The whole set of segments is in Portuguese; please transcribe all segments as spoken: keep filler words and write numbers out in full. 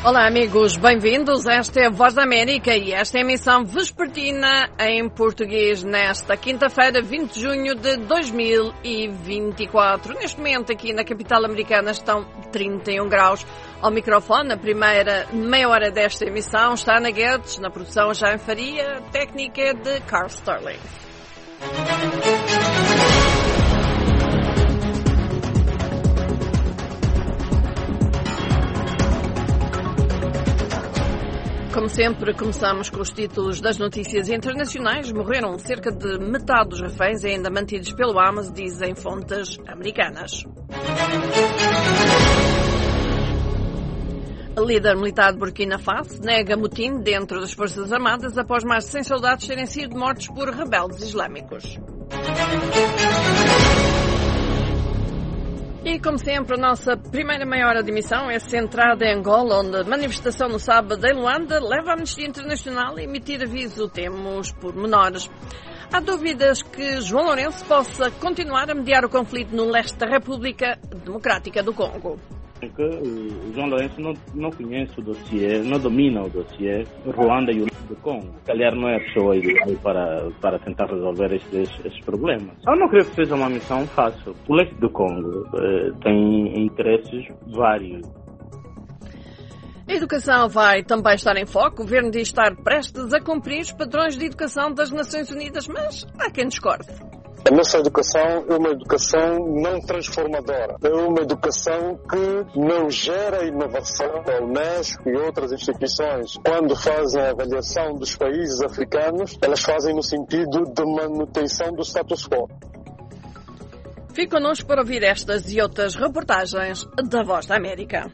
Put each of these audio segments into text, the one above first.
Olá amigos, bem-vindos. Esta é a Voz da América e esta é a emissão vespertina em português nesta quinta-feira, vinte de junho de dois mil e vinte e quatro. Neste momento aqui na capital americana estão trinta e um graus. Ao microfone, a primeira meia hora desta emissão está Ana Guedes, na produção Jaime Faria, técnica de Carl Sterling. Como sempre, começamos com os títulos das notícias internacionais. Morreram cerca de metade dos reféns ainda mantidos pelo Hamas, dizem fontes americanas. A líder militar de Burkina Faso nega motim dentro das Forças Armadas após mais de cem soldados terem sido mortos por rebeldes islâmicos. E, como sempre, a nossa primeira meia hora de emissão é centrada em Angola, onde a manifestação no sábado em Luanda leva a Amnistia Internacional a emitir aviso. Temos pormenores. Há dúvidas que João Lourenço possa continuar a mediar o conflito no leste da República Democrática do Congo. Que o João Lourenço não, não conhece o dossiê, não domina o dossiê Ruanda e o do Congo. Calhar não é a pessoa ideal para, para tentar resolver estes, estes problemas. Eu não creio que seja uma missão fácil. O leste do Congo eh, tem interesses vários. A educação vai também estar em foco. O governo diz estar prestes a cumprir os padrões de educação das Nações Unidas, mas há quem discorde. A nossa educação é uma educação não transformadora. É uma educação que não gera inovação. A Unesco e outras instituições, quando fazem a avaliação dos países africanos, elas fazem no sentido de manutenção do status quo. Fique connosco para ouvir estas e outras reportagens da Voz da América.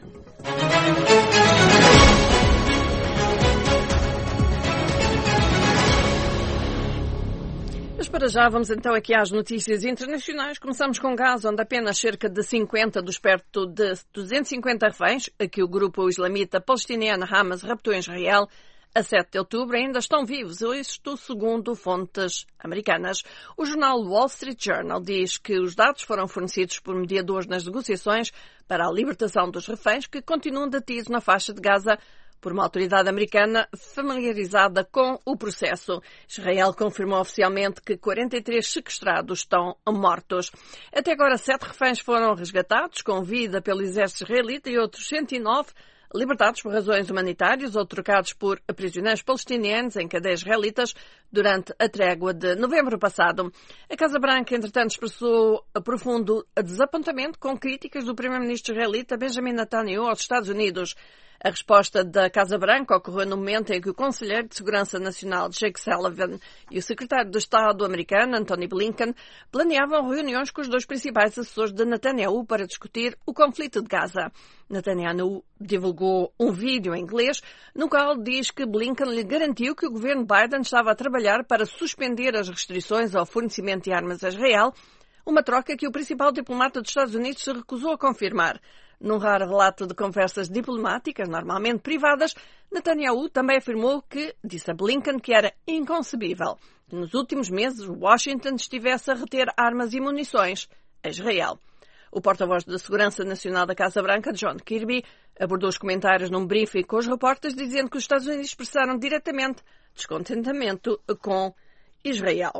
Mas para já vamos então aqui às notícias internacionais. Começamos com Gaza, onde apenas cerca de cinquenta dos perto de duzentos e cinquenta reféns a que o grupo islamita palestiniano Hamas raptou em Israel a sete de outubro ainda estão vivos, isto segundo fontes americanas. O jornal Wall Street Journal diz que os dados foram fornecidos por mediadores nas negociações para a libertação dos reféns que continuam detidos na faixa de Gaza por uma autoridade americana familiarizada com o processo. Israel confirmou oficialmente que quarenta e três sequestrados estão mortos. Até agora, sete reféns foram resgatados com vida pelo exército israelita e outros cento e nove libertados por razões humanitárias ou trocados por prisioneiros palestinianos em cadeias israelitas durante a trégua de novembro passado. A Casa Branca, entretanto, expressou profundo desapontamento com críticas do primeiro-ministro israelita Benjamin Netanyahu aos Estados Unidos. A resposta da Casa Branca ocorreu no momento em que o Conselheiro de Segurança Nacional, Jake Sullivan, e o Secretário de Estado americano, Antony Blinken, planeavam reuniões com os dois principais assessores de Netanyahu para discutir o conflito de Gaza. Netanyahu divulgou um vídeo em inglês no qual diz que Blinken lhe garantiu que o governo Biden estava a trabalhar para suspender as restrições ao fornecimento de armas a Israel, uma troca que o principal diplomata dos Estados Unidos se recusou a confirmar. Num raro relato de conversas diplomáticas, normalmente privadas, Netanyahu também afirmou que, disse a Blinken, que era inconcebível que nos últimos meses Washington estivesse a reter armas e munições a Israel. O porta-voz da Segurança Nacional da Casa Branca, John Kirby, abordou os comentários num briefing com os repórteres, dizendo que os Estados Unidos expressaram diretamente descontentamento com Israel.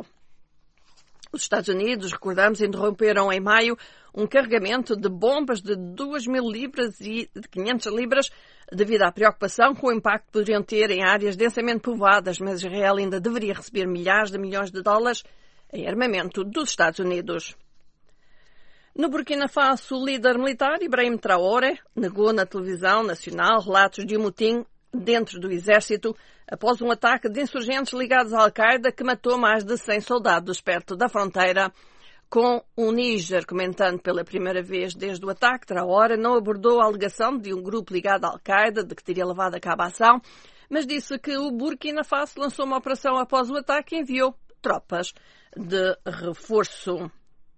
Os Estados Unidos, recordamos, interromperam em maio um carregamento de bombas de duas mil libras e de quinhentas libras devido à preocupação com o impacto que poderiam ter em áreas densamente povoadas, mas Israel ainda deveria receber milhares de milhões de dólares em armamento dos Estados Unidos. No Burkina Faso, o líder militar Ibrahim Traoré negou na televisão nacional relatos de um motim dentro do exército após um ataque de insurgentes ligados à Al-Qaeda que matou mais de cem soldados perto da fronteira com o Níger. Comentando pela primeira vez desde o ataque, Traoré não abordou a alegação de um grupo ligado à Al-Qaeda de que teria levado a cabo a ação, mas disse que o Burkina Faso lançou uma operação após o ataque e enviou tropas de reforço.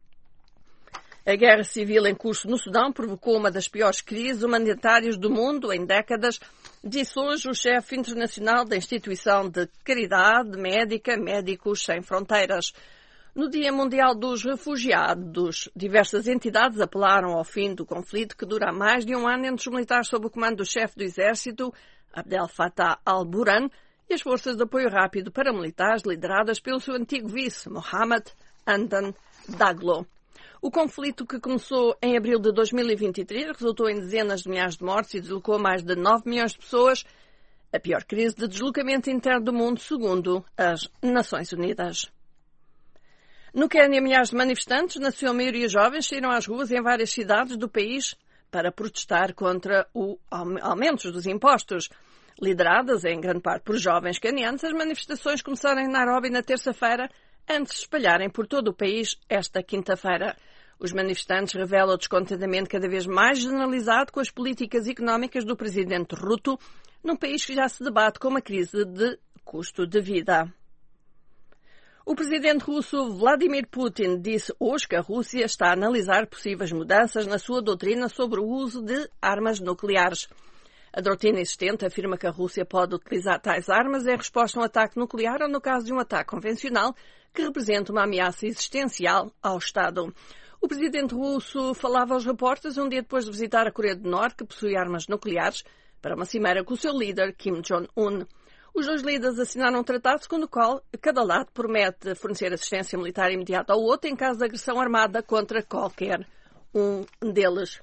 A guerra civil em curso no Sudão provocou uma das piores crises humanitárias do mundo em décadas, disse hoje o chefe internacional da instituição de caridade médica Médicos Sem Fronteiras. No Dia Mundial dos Refugiados, diversas entidades apelaram ao fim do conflito que dura há mais de um ano entre os militares sob o comando do chefe do exército, Abdel Fattah al-Burhan, e as forças de apoio rápido paramilitares lideradas pelo seu antigo vice, Mohamed Hamdan Daglo. O conflito, que começou em abril de dois mil e vinte e três, resultou em dezenas de milhares de mortes e deslocou mais de nove milhões de pessoas, a pior crise de deslocamento interno do mundo, segundo as Nações Unidas. No Quênia, milhares de manifestantes, na sua maioria jovens, saíram às ruas em várias cidades do país para protestar contra o aumento dos impostos. Lideradas em grande parte por jovens quenianos, as manifestações começaram em Nairobi na terça-feira, antes de se espalharem por todo o país esta quinta-feira. Os manifestantes revelam o descontentamento cada vez mais generalizado com as políticas económicas do presidente Ruto, num país que já se debate com uma crise de custo de vida. O presidente russo Vladimir Putin disse hoje que a Rússia está a analisar possíveis mudanças na sua doutrina sobre o uso de armas nucleares. A doutrina existente afirma que a Rússia pode utilizar tais armas em resposta a um ataque nuclear ou no caso de um ataque convencional que representa uma ameaça existencial ao Estado. O presidente russo falava aos repórteres um dia depois de visitar a Coreia do Norte, que possui armas nucleares, para uma cimeira com o seu líder, Kim Jong-un. Os dois líderes assinaram um tratado segundo o qual cada lado promete fornecer assistência militar imediata ao outro em caso de agressão armada contra qualquer um deles.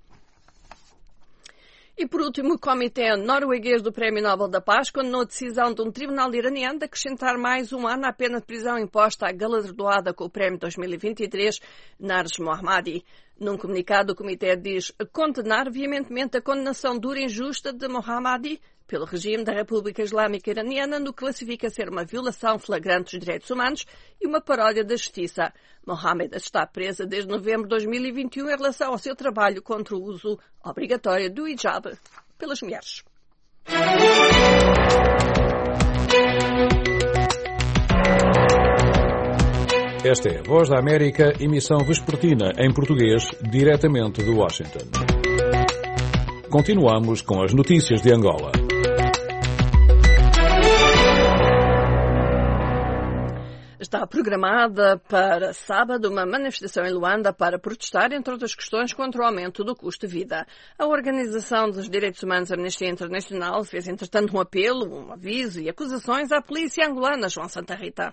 E, por último, o Comitê Norueguês do Prémio Nobel da Paz condenou a decisão de um tribunal iraniano de acrescentar mais um ano à pena de prisão imposta à galardoada com o Prémio dois mil e vinte e três, Nars Mohammadi. Num comunicado, o Comitê diz condenar veementemente a condenação dura e injusta de Mohammadi pelo regime da República Islâmica Iraniana, no que classifica ser uma violação flagrante dos direitos humanos e uma paródia da justiça. Mohammadi está presa desde novembro de dois mil e vinte e um em relação ao seu trabalho contra o uso obrigatório do hijab pelas mulheres. Esta é a Voz da América, emissão vespertina em português, diretamente de Washington. Continuamos com as notícias de Angola. Está programada para sábado uma manifestação em Luanda para protestar, entre outras questões, contra o aumento do custo de vida. A Organização dos Direitos Humanos Amnistia Internacional fez, entretanto, um apelo, um aviso e acusações à polícia angolana, João Santa Rita.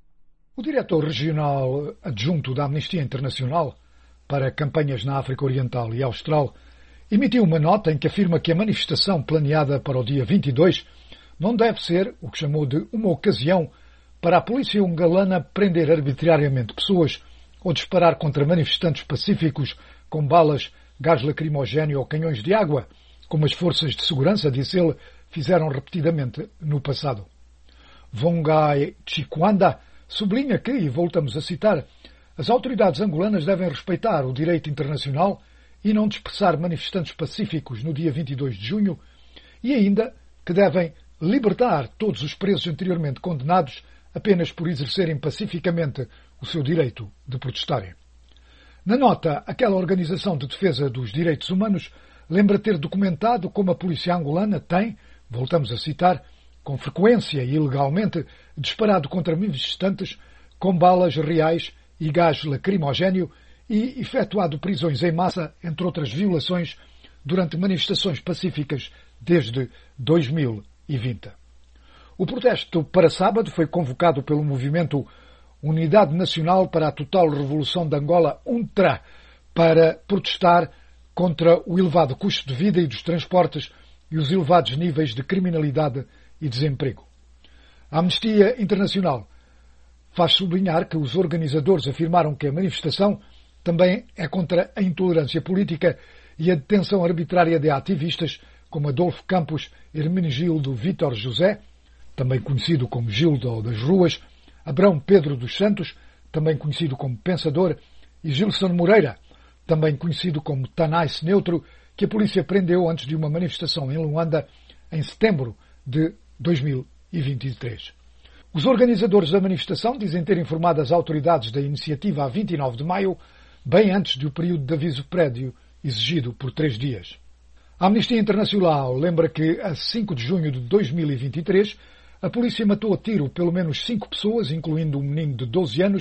O diretor regional adjunto da Amnistia Internacional para campanhas na África Oriental e Austral emitiu uma nota em que afirma que a manifestação planeada para o dia vinte e dois não deve ser o que chamou de uma ocasião para a polícia angolana prender arbitrariamente pessoas ou disparar contra manifestantes pacíficos com balas, gás lacrimogéneo ou canhões de água, como as forças de segurança, disse ele, fizeram repetidamente no passado. Vongai Chikwanda sublinha que, e voltamos a citar, as autoridades angolanas devem respeitar o direito internacional e não dispersar manifestantes pacíficos no dia vinte e dois de junho, e ainda que devem libertar todos os presos anteriormente condenados apenas por exercerem pacificamente o seu direito de protestarem. Na nota, aquela organização de defesa dos direitos humanos lembra ter documentado como a polícia angolana tem, voltamos a citar, com frequência e ilegalmente disparado contra manifestantes com balas reais e gás lacrimogéneo e efetuado prisões em massa, entre outras violações, durante manifestações pacíficas desde dois mil e vinte. O protesto para sábado foi convocado pelo movimento Unidade Nacional para a Total Revolução de Angola, UNTRA, para protestar contra o elevado custo de vida e dos transportes e os elevados níveis de criminalidade e desemprego. A Amnistia Internacional faz sublinhar que os organizadores afirmaram que a manifestação também é contra a intolerância política e a detenção arbitrária de ativistas como Adolfo Campos, Hermenegildo Vítor José, também conhecido como Gildo das Ruas, Abrão Pedro dos Santos, também conhecido como Pensador, e Gilson Moreira, também conhecido como Tanais Neutro, que a polícia prendeu antes de uma manifestação em Luanda em setembro de dois mil e vinte e três. Os organizadores da manifestação dizem ter informado as autoridades da iniciativa a vinte e nove de maio, bem antes do período de aviso prévio exigido por três dias. A Amnistia Internacional lembra que, a cinco de junho de dois mil e vinte e três, a polícia matou a tiro pelo menos cinco pessoas, incluindo um menino de doze anos,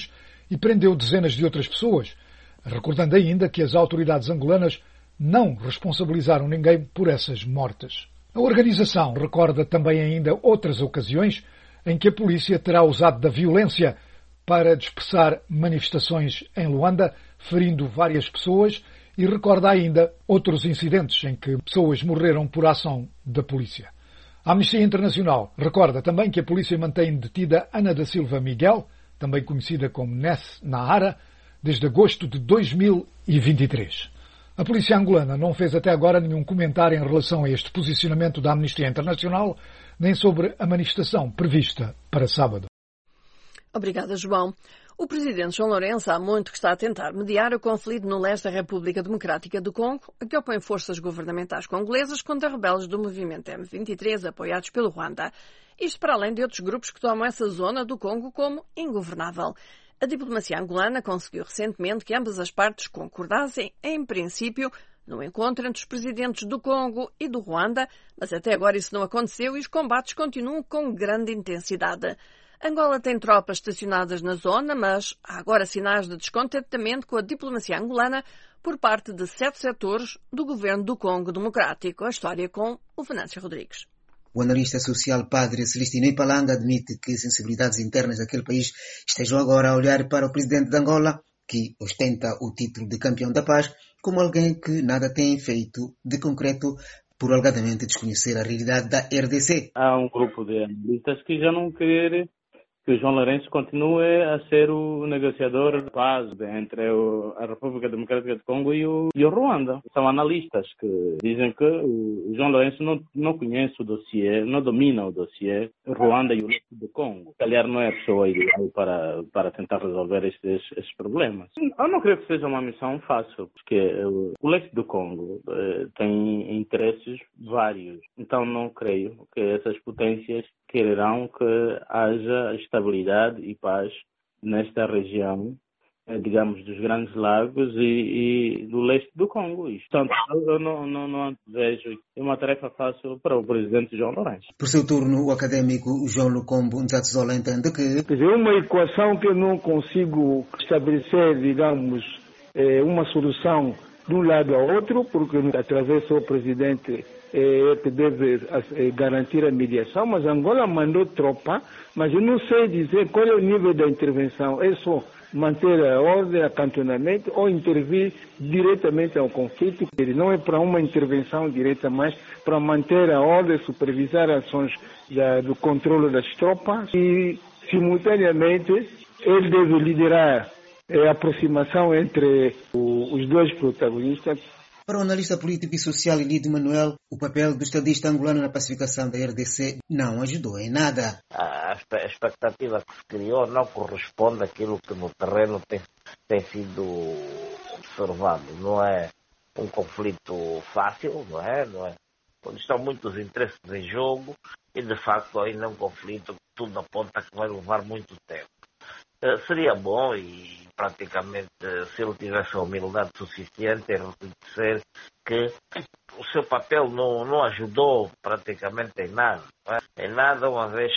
e prendeu dezenas de outras pessoas, recordando ainda que as autoridades angolanas não responsabilizaram ninguém por essas mortes. A organização recorda também ainda outras ocasiões em que a polícia terá usado da violência para dispersar manifestações em Luanda, ferindo várias pessoas, e recorda ainda outros incidentes em que pessoas morreram por ação da polícia. A Amnistia Internacional recorda também que a polícia mantém detida Ana da Silva Miguel, também conhecida como Ness Nahara, desde agosto de dois mil e vinte e três. A polícia angolana não fez até agora nenhum comentário em relação a este posicionamento da Amnistia Internacional, nem sobre a manifestação prevista para sábado. Obrigada, João. O presidente João Lourenço há muito que está a tentar mediar o conflito no leste da República Democrática do Congo, que opõe forças governamentais congolesas contra rebeldes do movimento M vinte e três apoiados pelo Ruanda. Isto para além de outros grupos que tomam essa zona do Congo como ingovernável. A diplomacia angolana conseguiu recentemente que ambas as partes concordassem, em princípio, no encontro entre os presidentes do Congo e do Ruanda, mas até agora isso não aconteceu e os combates continuam com grande intensidade. Angola tem tropas estacionadas na zona, mas há agora sinais de descontentamento com a diplomacia angolana por parte de sete setores do governo do Congo Democrático. A história com o Venâncio Rodrigues. O analista social padre Celestino Ipalanga admite que sensibilidades internas daquele país estejam agora a olhar para o presidente de Angola, que ostenta o título de campeão da paz, como alguém que nada tem feito de concreto por alegadamente desconhecer a realidade da R D C. Há um grupo de analistas que já não quer que o João Lourenço continue a ser o negociador de paz entre o, a República Democrática do Congo e o, e o Ruanda. São analistas que dizem que o João Lourenço não, não conhece o dossiê, não domina o dossiê Ruanda e o leste do Congo. Aliás, não é a pessoa ideal para, para tentar resolver estes, estes problemas. Eu não creio que seja uma missão fácil, porque o, o leste do Congo eh, tem interesses vários. Então não creio que essas potências quererão que haja estabilidade e paz nesta região, digamos, dos Grandes Lagos e, e do leste do Congo. Portanto, eu não, não, não vejo uma tarefa fácil para o presidente João Lourenço. Por seu turno, o académico João Lucombo Nzatzola entende que... Quer dizer, uma equação que eu não consigo estabelecer, digamos, uma solução de um lado ao outro, porque através do presidente é que deve garantir a mediação, mas Angola mandou tropa, mas eu não sei dizer qual é o nível da intervenção. É só manter a ordem, acantonamento ou intervir diretamente ao conflito. Ele não é para uma intervenção direta, mas para manter a ordem, supervisar ações da, do controle das tropas e, simultaneamente, ele deve liderar a aproximação entre o, os dois protagonistas. Para o analista político e social Elidio Manuel, o papel do estadista angolano na pacificação da R D C não ajudou em nada. A expectativa que se criou não corresponde àquilo que no terreno tem, tem sido observado. Não é um conflito fácil, não é? Não é? Quando estão muitos interesses em jogo e, de facto, ainda é um conflito que tudo aponta que vai levar muito tempo. Uh, seria bom e praticamente uh, se ele tivesse a humildade suficiente em reconhecer que o seu papel não, não ajudou praticamente em nada. É? Em nada, uma vez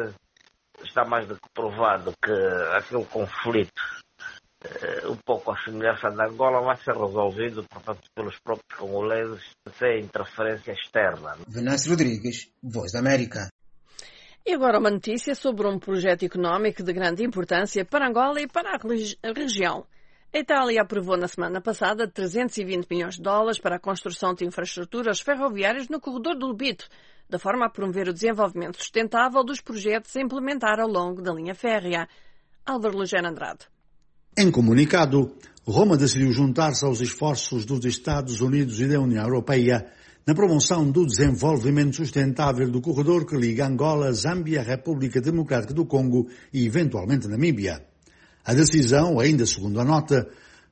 que está mais do que provado que aquele conflito, uh, um pouco à semelhança da Angola, vai ser resolvido, portanto, pelos próprios congoleses sem interferência externa. Venâncio Rodrigues, Voz da América. E agora uma notícia sobre um projeto económico de grande importância para Angola e para a região. A Itália aprovou na semana passada trezentos e vinte milhões de dólares para a construção de infraestruturas ferroviárias no corredor do Lobito, de forma a promover o desenvolvimento sustentável dos projetos a implementar ao longo da linha férrea. Álvaro Lugero Andrade. Em comunicado, Roma decidiu juntar-se aos esforços dos Estados Unidos e da União Europeia na promoção do desenvolvimento sustentável do corredor que liga Angola, Zâmbia, República Democrática do Congo e, eventualmente, Namíbia. A decisão, ainda segundo a nota,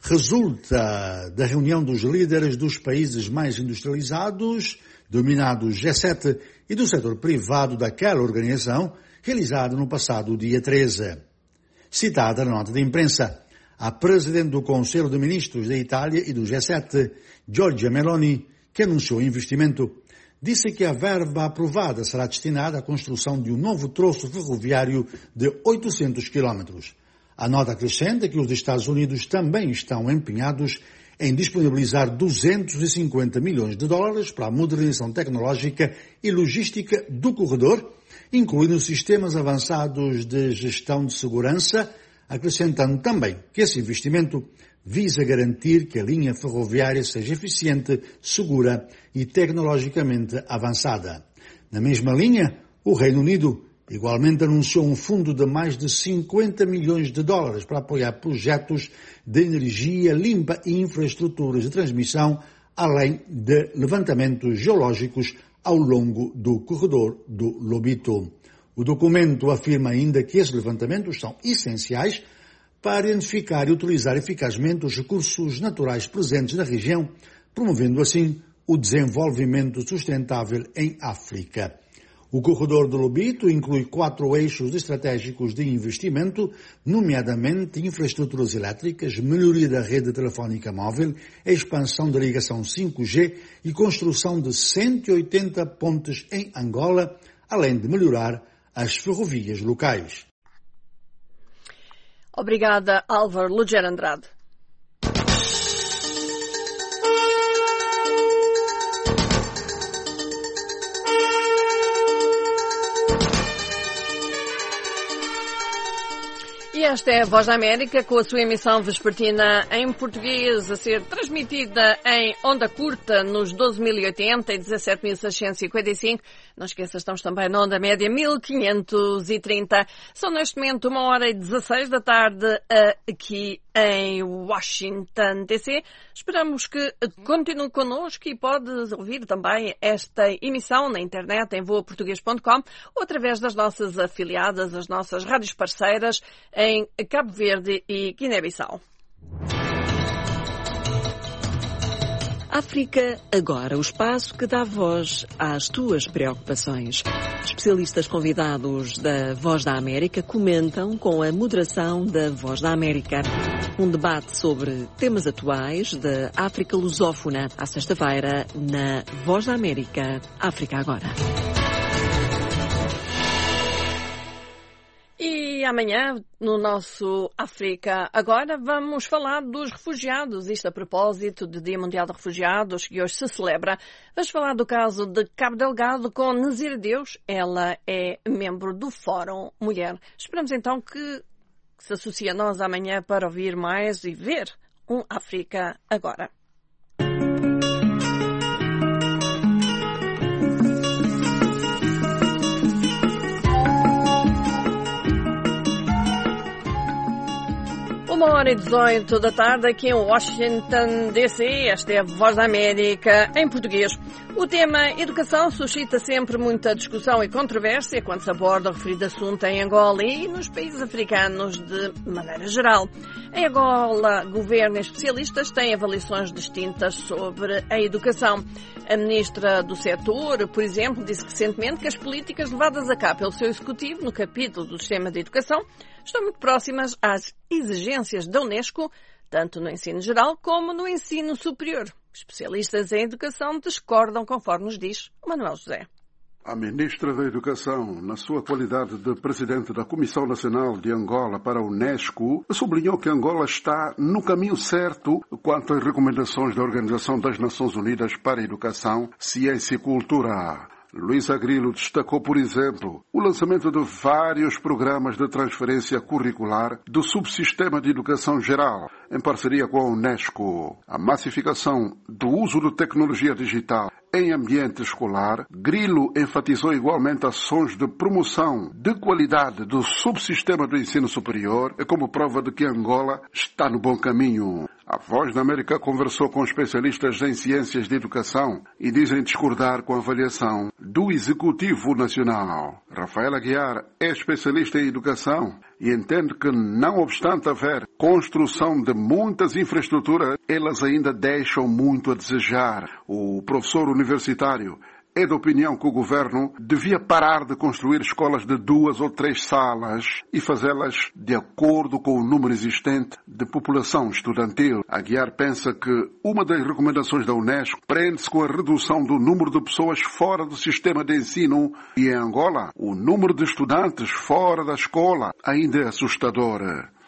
resulta da reunião dos líderes dos países mais industrializados, dominados G sete, e do setor privado daquela organização, realizada no passado dia treze. Citada na nota de imprensa, a presidente do Conselho de Ministros da Itália e do G sete, Giorgia Meloni, que anunciou o investimento, disse que a verba aprovada será destinada à construção de um novo troço ferroviário de oitocentos quilômetros. A nota acrescenta que os Estados Unidos também estão empenhados em disponibilizar duzentos e cinquenta milhões de dólares para a modernização tecnológica e logística do corredor, incluindo sistemas avançados de gestão de segurança, acrescentando também que esse investimento visa garantir que a linha ferroviária seja eficiente, segura e tecnologicamente avançada. Na mesma linha, o Reino Unido igualmente anunciou um fundo de mais de cinquenta milhões de dólares para apoiar projetos de energia limpa e infraestruturas de transmissão, além de levantamentos geológicos ao longo do corredor do Lobito. O documento afirma ainda que esses levantamentos são essenciais para identificar e utilizar eficazmente os recursos naturais presentes na região, promovendo assim o desenvolvimento sustentável em África. O corredor do Lobito inclui quatro eixos estratégicos de investimento, nomeadamente infraestruturas elétricas, melhoria da rede telefónica móvel, expansão da ligação cinco G e construção de cento e oitenta pontes em Angola, além de melhorar as ferrovias locais. Obrigada, Álvaro Lugero Andrade. E esta é a Voz da América, com a sua emissão vespertina em português, a ser transmitida em onda curta nos doze mil e oitenta e dezassete mil seiscentos e cinquenta e cinco. Não esqueça, estamos também na onda média mil quinhentos e trinta. São neste momento uma hora e dezasseis da tarde aqui em Washington, D C. Esperamos que continue connosco e pode ouvir também esta emissão na internet em voa português ponto com ou através das nossas afiliadas, as nossas rádios parceiras em Cabo Verde e Guiné-Bissau. África Agora, o espaço que dá voz às tuas preocupações. Especialistas convidados da Voz da América comentam com a moderação da Voz da América. Um debate sobre temas atuais da África lusófona, à sexta-feira, na Voz da América, África Agora. E amanhã, no nosso África Agora, vamos falar dos refugiados. Isto a propósito do Dia Mundial de Refugiados, que hoje se celebra. Vamos falar do caso de Cabo Delgado com Nazira Deus. Ela é membro do Fórum Mulher. Esperamos então que se associe a nós amanhã para ouvir mais e ver um África Agora. Uma hora e dezoito da tarde aqui em Washington, D C. Esta é a Voz da América em português. O tema educação suscita sempre muita discussão e controvérsia quando se aborda o referido assunto em Angola e nos países africanos de maneira geral. Em Angola, governo e especialistas têm avaliações distintas sobre a educação. A ministra do setor, por exemplo, disse recentemente que as políticas levadas a cabo pelo seu executivo no capítulo do sistema de educação estão muito próximas às exigências da Unesco, tanto no ensino geral como no ensino superior. Especialistas em educação discordam, conforme nos diz o Manuel José. A ministra da Educação, na sua qualidade de presidente da Comissão Nacional de Angola para a Unesco, sublinhou que Angola está no caminho certo quanto às recomendações da Organização das Nações Unidas para a Educação, Ciência e Cultura. Luísa Grilo destacou, por exemplo, o lançamento de vários programas de transferência curricular do subsistema de educação geral, em parceria com a Unesco, a massificação do uso de tecnologia digital em ambiente escolar. Grilo enfatizou igualmente ações de promoção de qualidade do subsistema do ensino superior, como prova de que Angola está no bom caminho. A Voz da América conversou com especialistas em ciências de educação e dizem discordar com a avaliação do Executivo Nacional. Rafael Aguiar é especialista em educação e entende que, não obstante haver construção de muitas infraestruturas, elas ainda deixam muito a desejar. O professor universitário é da opinião que o governo devia parar de construir escolas de duas ou três salas e fazê-las de acordo com o número existente de população estudantil. Aguiar pensa que uma das recomendações da Unesco prende-se com a redução do número de pessoas fora do sistema de ensino e, em Angola, o número de estudantes fora da escola ainda é assustador.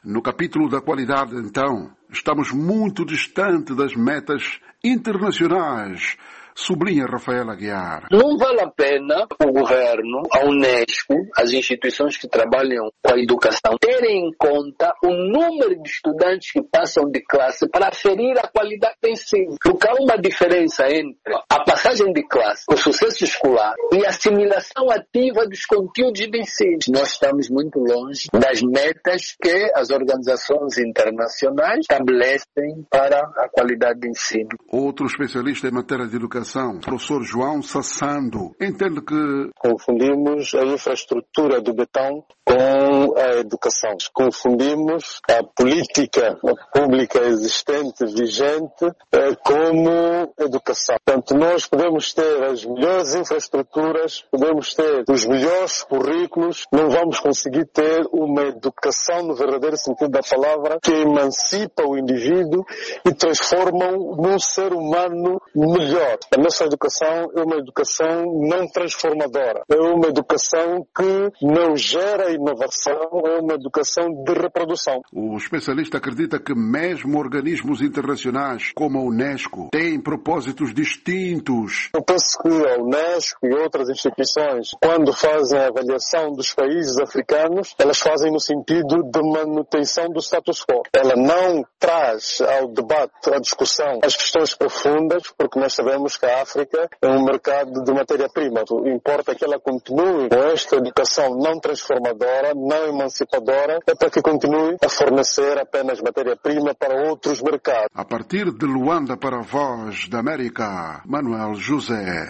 No capítulo da qualidade, então, estamos muito distante das metas internacionais, sublinha Rafael Aguiar. Não vale a pena o governo, a Unesco, as instituições que trabalham com a educação, terem em conta o número de estudantes que passam de classe para aferir a qualidade do ensino. Porque há uma diferença entre a passagem de classe, o sucesso escolar e a assimilação ativa dos conteúdos de ensino. Nós estamos muito longe das metas que as organizações internacionais estabelecem para a qualidade do ensino. Outro especialista em matéria de educação, o professor João Sassando, entende que confundimos a infraestrutura do betão com a educação. Confundimos a política pública existente, vigente, como educação. Portanto, nós podemos ter as melhores infraestruturas, podemos ter os melhores currículos, não vamos conseguir ter uma educação no verdadeiro sentido da palavra que emancipa o indivíduo e transforma-o num ser humano melhor. A nossa educação é uma educação não transformadora. É uma educação que não gera inovação, é uma educação de reprodução. O especialista acredita que mesmo organismos internacionais como a Unesco têm propósitos distintos. Eu penso que a Unesco e outras instituições, quando fazem a avaliação dos países africanos, elas fazem no sentido de manutenção do status quo. Ela não traz ao debate, à discussão, as questões profundas, porque nós sabemos que a África é um mercado de matéria-prima. Importa que ela continue com esta educação não transformadora, não emancipadora, é para que continue a fornecer apenas matéria-prima para outros mercados. A partir de Luanda para a Voz da América, Manuel José.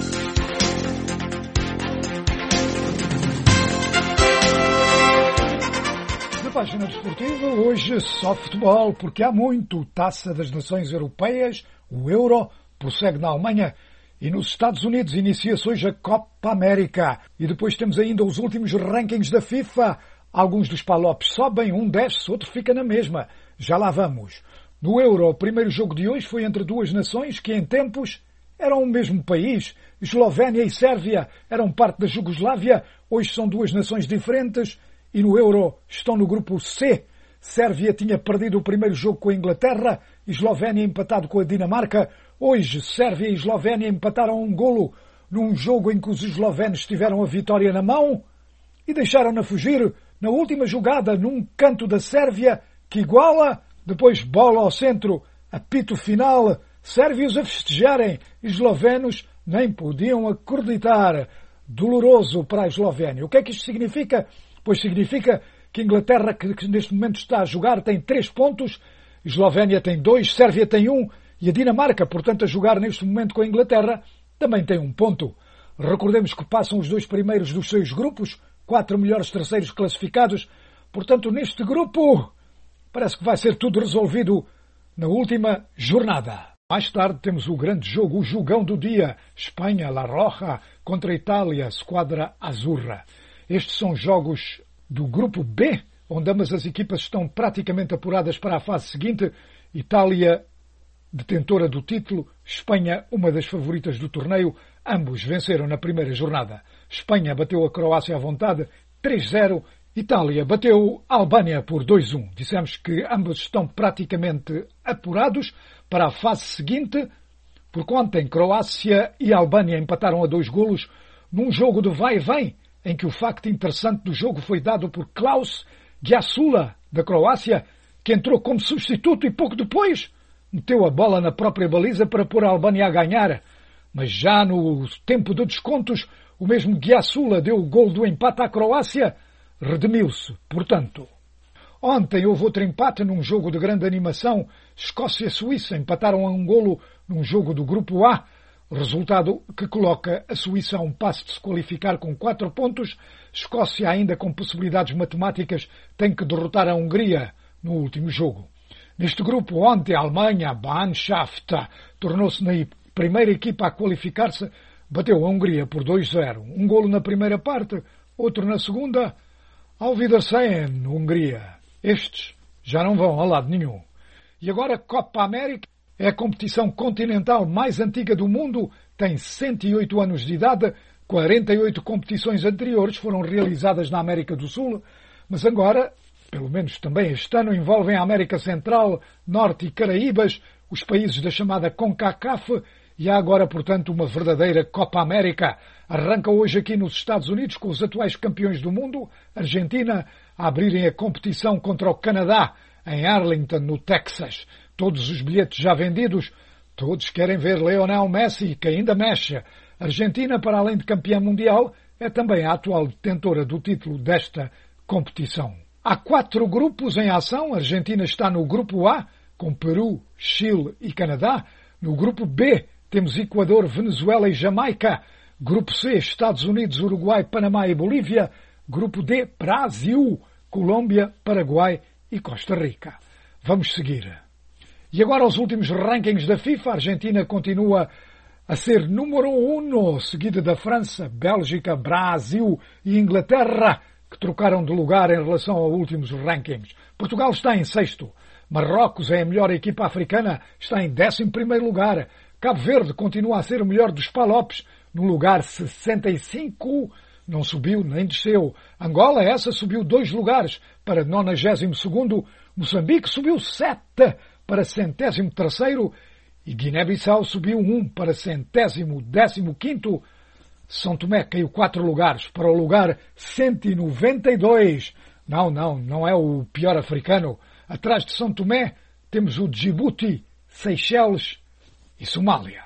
Na página desportiva, hoje só futebol, porque há muito. Taça das Nações Europeias, o Euro, prossegue na Alemanha e nos Estados Unidos inicia-se hoje a Copa América. E depois temos ainda os últimos rankings da FIFA. Alguns dos palopes sobem, um desce, outro fica na mesma. Já lá vamos. No Euro, o primeiro jogo de hoje foi entre duas nações que em tempos eram o mesmo país. Eslovénia e Sérvia eram parte da Jugoslávia. Hoje são duas nações diferentes e no Euro estão no grupo C. Sérvia tinha perdido o primeiro jogo com a Inglaterra, Eslovénia empatado com a Dinamarca. Hoje, Sérvia e Eslovénia empataram um golo num jogo em que os eslovenos tiveram a vitória na mão e deixaram-na fugir na última jogada num canto da Sérvia que iguala, depois bola ao centro, apito final, sérvios a festejarem, eslovenos nem podiam acreditar. Doloroso para a Eslovénia. O que é que isto significa? Pois significa que a Inglaterra, que neste momento está a jogar, tem três pontos, Eslovénia tem dois, Sérvia tem um, e a Dinamarca, portanto, a jogar neste momento com a Inglaterra, também tem um ponto. Recordemos que passam os dois primeiros dos seus grupos, quatro melhores terceiros classificados. Portanto, neste grupo, parece que vai ser tudo resolvido na última jornada. Mais tarde temos o grande jogo, o jogão do dia. Espanha, La Roja, contra a Itália, Squadra Azzurra. Estes são jogos do grupo B, onde ambas as equipas estão praticamente apuradas para a fase seguinte. Itália, detentora do título, Espanha, uma das favoritas do torneio. Ambos venceram na primeira jornada. Espanha bateu a Croácia à vontade, três zero. Itália bateu a Albânia por dois um. Dissemos que ambos estão praticamente apurados para a fase seguinte, porque ontem Croácia e Albânia empataram a dois golos num jogo de vai e vem, em que o facto interessante do jogo foi dado por Klaus Giasula, da Croácia, que entrou como substituto e pouco depois meteu a bola na própria baliza para pôr a Albânia a ganhar. Mas já no tempo de descontos, o mesmo Giasula deu o gol do empate à Croácia, redimiu-se, portanto. Ontem houve outro empate num jogo de grande animação. Escócia e Suíça empataram a um golo num jogo do Grupo A, resultado que coloca a Suíça a um passo de se qualificar com quatro pontos. Escócia, ainda com possibilidades matemáticas, tem que derrotar a Hungria no último jogo. Neste grupo, ontem, a Alemanha, a Mannschaft, tornou-se na primeira equipa a qualificar-se, bateu a Hungria por dois zero. Um golo na primeira parte, outro na segunda. Auf Wiedersehen, Hungria. Estes já não vão a lado nenhum. E agora a Copa América é a competição continental mais antiga do mundo, tem cento e oito anos de idade, quarenta e oito competições anteriores foram realizadas na América do Sul, mas agora pelo menos também este ano, envolvem a América Central, Norte e Caraíbas, os países da chamada CONCACAF, e há agora, portanto, uma verdadeira Copa América. Arranca hoje aqui nos Estados Unidos com os atuais campeões do mundo, Argentina, a abrirem a competição contra o Canadá, em Arlington, no Texas. Todos os bilhetes já vendidos, todos querem ver Lionel Messi, que ainda mexe. Argentina, para além de campeã mundial, é também a atual detentora do título desta competição. Há quatro grupos em ação. A Argentina está no grupo A, com Peru, Chile e Canadá. No grupo B, temos Equador, Venezuela e Jamaica. Grupo C, Estados Unidos, Uruguai, Panamá e Bolívia. Grupo D, Brasil, Colômbia, Paraguai e Costa Rica. Vamos seguir. E agora os últimos rankings da FIFA. A Argentina continua a ser número um, seguida da França, Bélgica, Brasil e Inglaterra, que trocaram de lugar em relação aos últimos rankings. Portugal está em sexto. Marrocos é a melhor equipa africana, está em décimo primeiro lugar. Cabo Verde continua a ser o melhor dos Palopes, no lugar sessenta e cinco, não subiu nem desceu. Angola, essa subiu dois lugares para nonagésimo segundo. Moçambique subiu sete para centésimo terceiro. E Guiné-Bissau subiu um para centésimo décimo quinto. São Tomé caiu quatro lugares para o lugar cento e noventa e dois. Não, não, não é o pior africano. Atrás de São Tomé temos o Djibouti, Seychelles e Somália.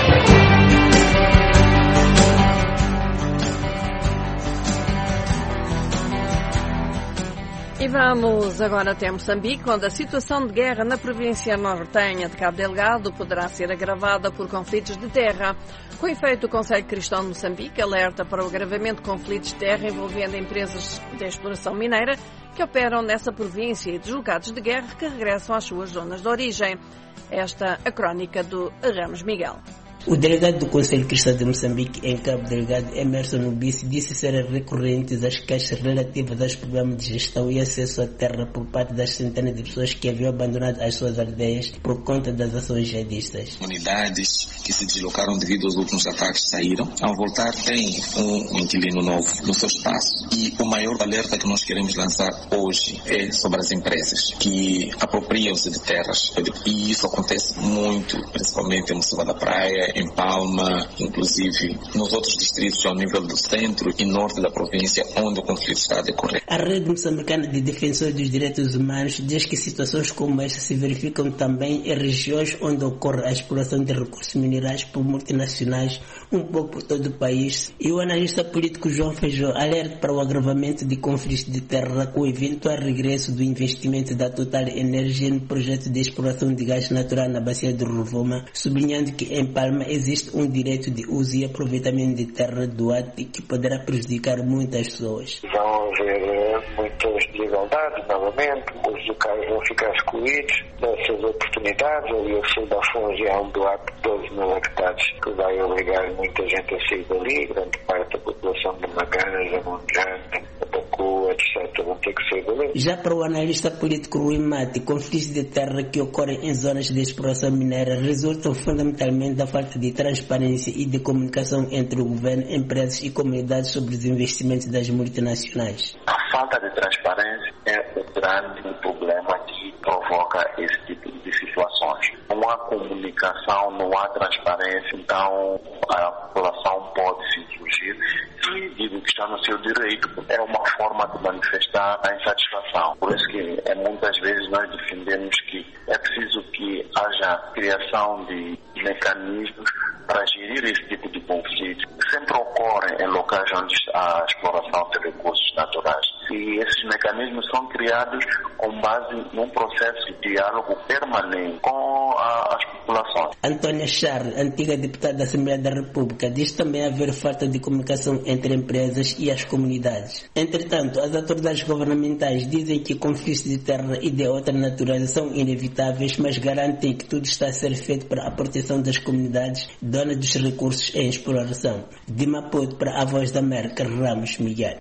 E vamos agora até Moçambique, onde a situação de guerra na província nortenha de Cabo Delgado poderá ser agravada por conflitos de terra. Com efeito, o Conselho Cristão de Moçambique alerta para o agravamento de conflitos de terra envolvendo empresas de exploração mineira que operam nessa província e deslocados de guerra que regressam às suas zonas de origem. Esta a crónica do Ramos Miguel. O delegado do Conselho Cristão de Moçambique, em Cabo Delgado, Emerson Nubice, disse serem recorrentes as queixas relativas aos problemas de gestão e acesso à terra por parte das centenas de pessoas que haviam abandonado as suas aldeias por conta das ações jihadistas. Comunidades que se deslocaram devido aos últimos ataques saíram. Ao voltar, tem um inquilino novo no seu espaço. E o maior alerta que nós queremos lançar hoje é sobre as empresas que apropriam-se de terras. E isso acontece muito, principalmente em Moceba da Praia, em Palma, inclusive nos outros distritos ao nível do centro e norte da província, onde o conflito está a decorrer. A Rede Moçambicana de Defensores dos Direitos Humanos diz que situações como esta se verificam também em regiões onde ocorre a exploração de recursos minerais por multinacionais, um pouco por todo o país. E o analista político João Feijó alerta para o agravamento de conflitos de terra com o eventual regresso do investimento da Total Energia no projeto de exploração de gás natural na bacia do Rovuma, sublinhando que em Palma existe um direito de uso e aproveitamento de terra doada que poderá prejudicar muitas pessoas. Vão haver muitas desigualdades novamente, os locais vão ficar excluídos dessas oportunidades. Ali ao sul da Afonso há um doado de doze mil hectares que vai obrigar muita gente a sair dali, grande parte da população de Maganas, Amonjane, Atacu, etcétera vão ter que sair dali. Já para o analista político Rui Mate, conflitos de terra que ocorrem em zonas de exploração mineira resultam fundamentalmente da falta de transparência e de comunicação entre o governo, empresas e comunidades sobre os investimentos das multinacionais. A falta de transparência é o grande problema que provoca esse tipo de situações. Não há comunicação, não há transparência, então a população pode se insurgir e digo que está no seu direito. É uma forma de manifestar a insatisfação. Por isso que é, muitas vezes nós defendemos que é preciso que haja criação de mecanismos para gerir esse tipo de conflito. Sempre ocorre em locais onde há a exploração de recursos naturais. E esses mecanismos são criados com base num processo de diálogo permanente com a, as populações. Antônia Charles, antiga deputada da Assembleia da República, diz também haver falta de comunicação entre empresas e as comunidades. Entretanto, as autoridades governamentais dizem que conflitos de terra e de outra natureza são inevitáveis, mas garantem que tudo está a ser feito para a proteção das comunidades donas dos recursos em exploração. De Maputo para a Voz da América, Ramos Miguel.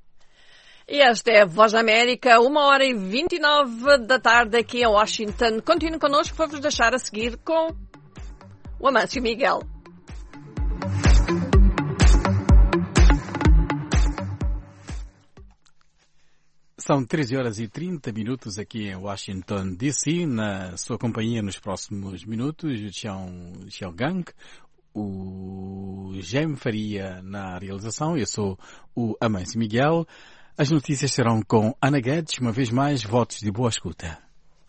E esta é a Voz da América, uma hora e vinte e nove da tarde aqui em Washington. Continue connosco, vou-vos deixar a seguir com o Amâncio Miguel. São treze horas e trinta minutos aqui em Washington, D C Na sua companhia nos próximos minutos, o Xiao Gang, o Gem Faria na realização. Eu sou o Amâncio Miguel. As notícias serão com Ana Guedes. Uma vez mais, votos de boa escuta.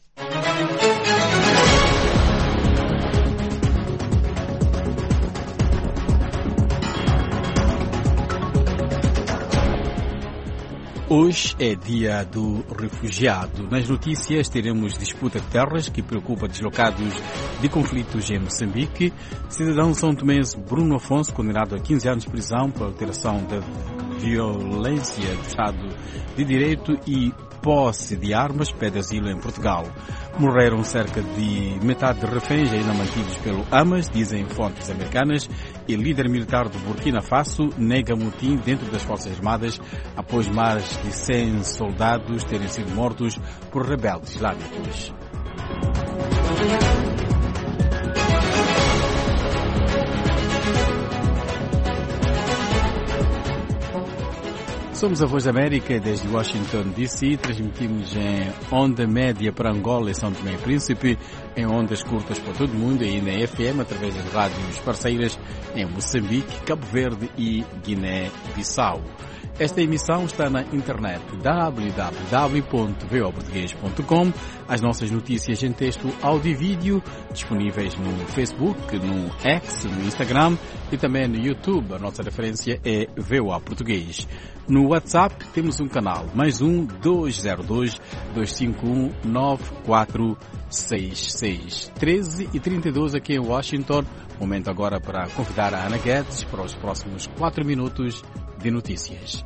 Hoje é dia do refugiado. Nas notícias teremos disputa de terras que preocupa deslocados de conflitos em Moçambique. Cidadão são tomense Bruno Afonso, condenado a quinze anos de prisão por alteração da violência do Estado de Direito e posse de armas, pede asilo em Portugal. Morreram cerca de metade de reféns ainda mantidos pelo Hamas, dizem fontes americanas, e líder militar do Burkina Faso nega motim dentro das Forças Armadas após mais de cem soldados terem sido mortos por rebeldes islâmicos. Somos a Voz da América desde Washington, D C Transmitimos em onda média para Angola e São Tomé e Príncipe, em ondas curtas para todo o mundo e na F M através das rádios parceiras em Moçambique, Cabo Verde e Guiné-Bissau. Esta emissão está na internet w w w ponto v o português ponto com. As nossas notícias em texto, áudio e vídeo disponíveis no Facebook, no X, no Instagram e também no YouTube. A nossa referência é V O A Português. No WhatsApp temos um canal, mais um dois zero dois, dois cinco um, nove quatro seis seis. treze e trinta e dois aqui em Washington. Momento agora para convidar a Ana Guedes para os próximos quatro minutos de notícias.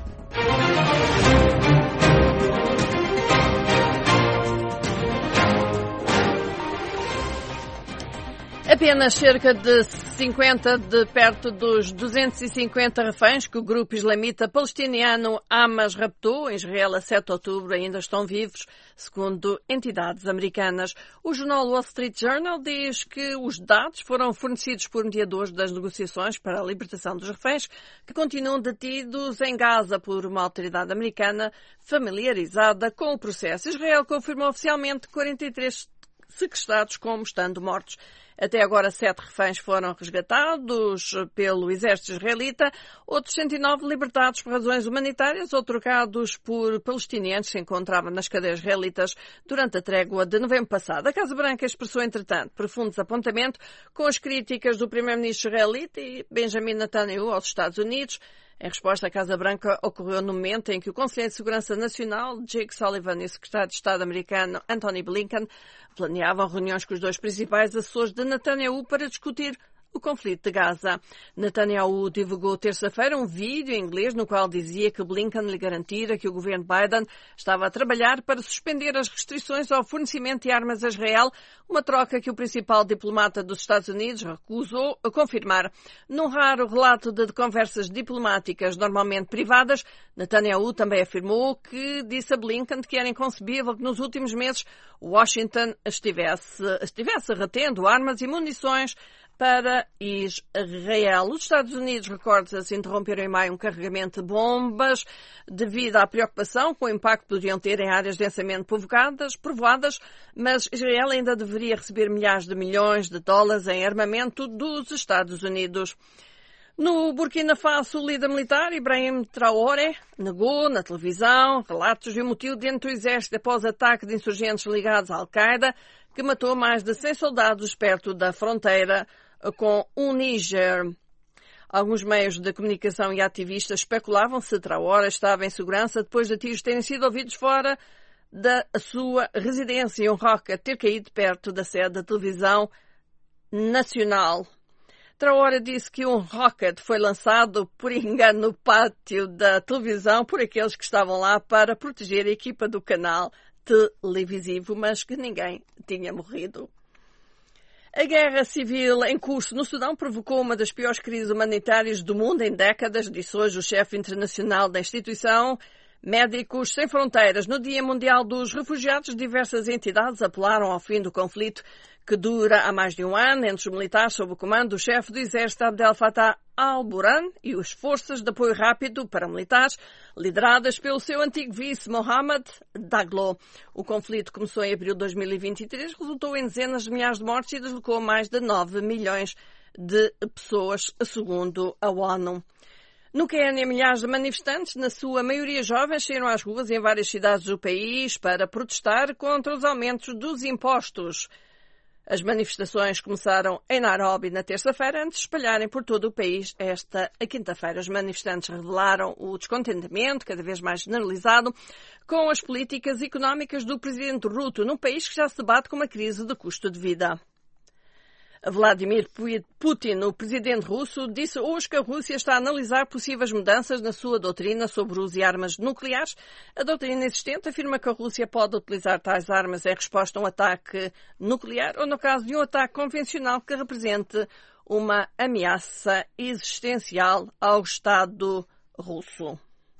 Apenas cerca de cinquenta de perto dos duzentos e cinquenta reféns que o grupo islamita palestiniano Hamas raptou em Israel a sete de outubro ainda estão vivos, segundo entidades americanas. O jornal Wall Street Journal diz que os dados foram fornecidos por mediadores das negociações para a libertação dos reféns que continuam detidos em Gaza por uma autoridade americana familiarizada com o processo. Israel confirmou oficialmente quarenta e três sequestrados como estando mortos. Até agora, sete reféns foram resgatados pelo exército israelita, outros cento e nove libertados por razões humanitárias ou trocados por palestinianos que se encontravam nas cadeias israelitas durante a trégua de novembro passado. A Casa Branca expressou, entretanto, profundo desapontamento com as críticas do primeiro-ministro israelita e Benjamin Netanyahu aos Estados Unidos. Em resposta, a Casa Branca ocorreu no momento em que o Conselheiro de Segurança Nacional, Jake Sullivan, e o Secretário de Estado americano, Antony Blinken, planeavam reuniões com os dois principais assessores de Netanyahu para discutir o conflito de Gaza. Netanyahu divulgou terça-feira um vídeo em inglês no qual dizia que Blinken lhe garantira que o governo Biden estava a trabalhar para suspender as restrições ao fornecimento de armas a Israel, uma troca que o principal diplomata dos Estados Unidos recusou a confirmar. Num raro relato de conversas diplomáticas normalmente privadas, Netanyahu também afirmou que disse a Blinken que era inconcebível que nos últimos meses Washington estivesse, estivesse retendo armas e munições para Israel. Os Estados Unidos, recorda-se, interromperam em maio um carregamento de bombas devido à preocupação com o impacto que podiam ter em áreas densamente povoadas, povoadas, mas Israel ainda deveria receber milhares de milhões de dólares em armamento dos Estados Unidos. No Burkina Faso, o líder militar Ibrahim Traoré negou na televisão relatos de um motivo dentro do exército após ataque de insurgentes ligados à Al-Qaeda, que matou mais de cem soldados perto da fronteira com o Níger. Alguns meios de comunicação e ativistas especulavam se Traoré estava em segurança depois de tiros terem sido ouvidos fora da sua residência e um rocket ter caído perto da sede da televisão nacional. Traoré disse que um rocket foi lançado por engano no pátio da televisão por aqueles que estavam lá para proteger a equipa do canal televisivo, mas que ninguém tinha morrido. A guerra civil em curso no Sudão provocou uma das piores crises humanitárias do mundo em décadas, disse hoje o chefe internacional da instituição Médicos Sem Fronteiras. No Dia Mundial dos Refugiados, diversas entidades apelaram ao fim do conflito que dura há mais de um ano entre os militares sob o comando do chefe do exército Abdel Fattah al-Burhan e as forças de apoio rápido paramilitares lideradas pelo seu antigo vice Mohamed Daglo. O conflito começou em abril de dois mil e vinte e três, resultou em dezenas de milhares de mortes e deslocou mais de nove milhões de pessoas, segundo a ONU. No Quênia, milhares de manifestantes, na sua maioria jovens, saíram às ruas em várias cidades do país para protestar contra os aumentos dos impostos. As manifestações começaram em Nairobi na terça-feira, antes de espalharem por todo o país esta quinta-feira. Os manifestantes revelaram o descontentamento, cada vez mais generalizado, com as políticas económicas do presidente Ruto, num país que já se debate com uma crise de custo de vida. Vladimir Putin, o presidente russo, disse hoje que a Rússia está a analisar possíveis mudanças na sua doutrina sobre o uso de armas nucleares. A doutrina existente afirma que a Rússia pode utilizar tais armas em resposta a um ataque nuclear ou no caso de um ataque convencional que represente uma ameaça existencial ao Estado russo.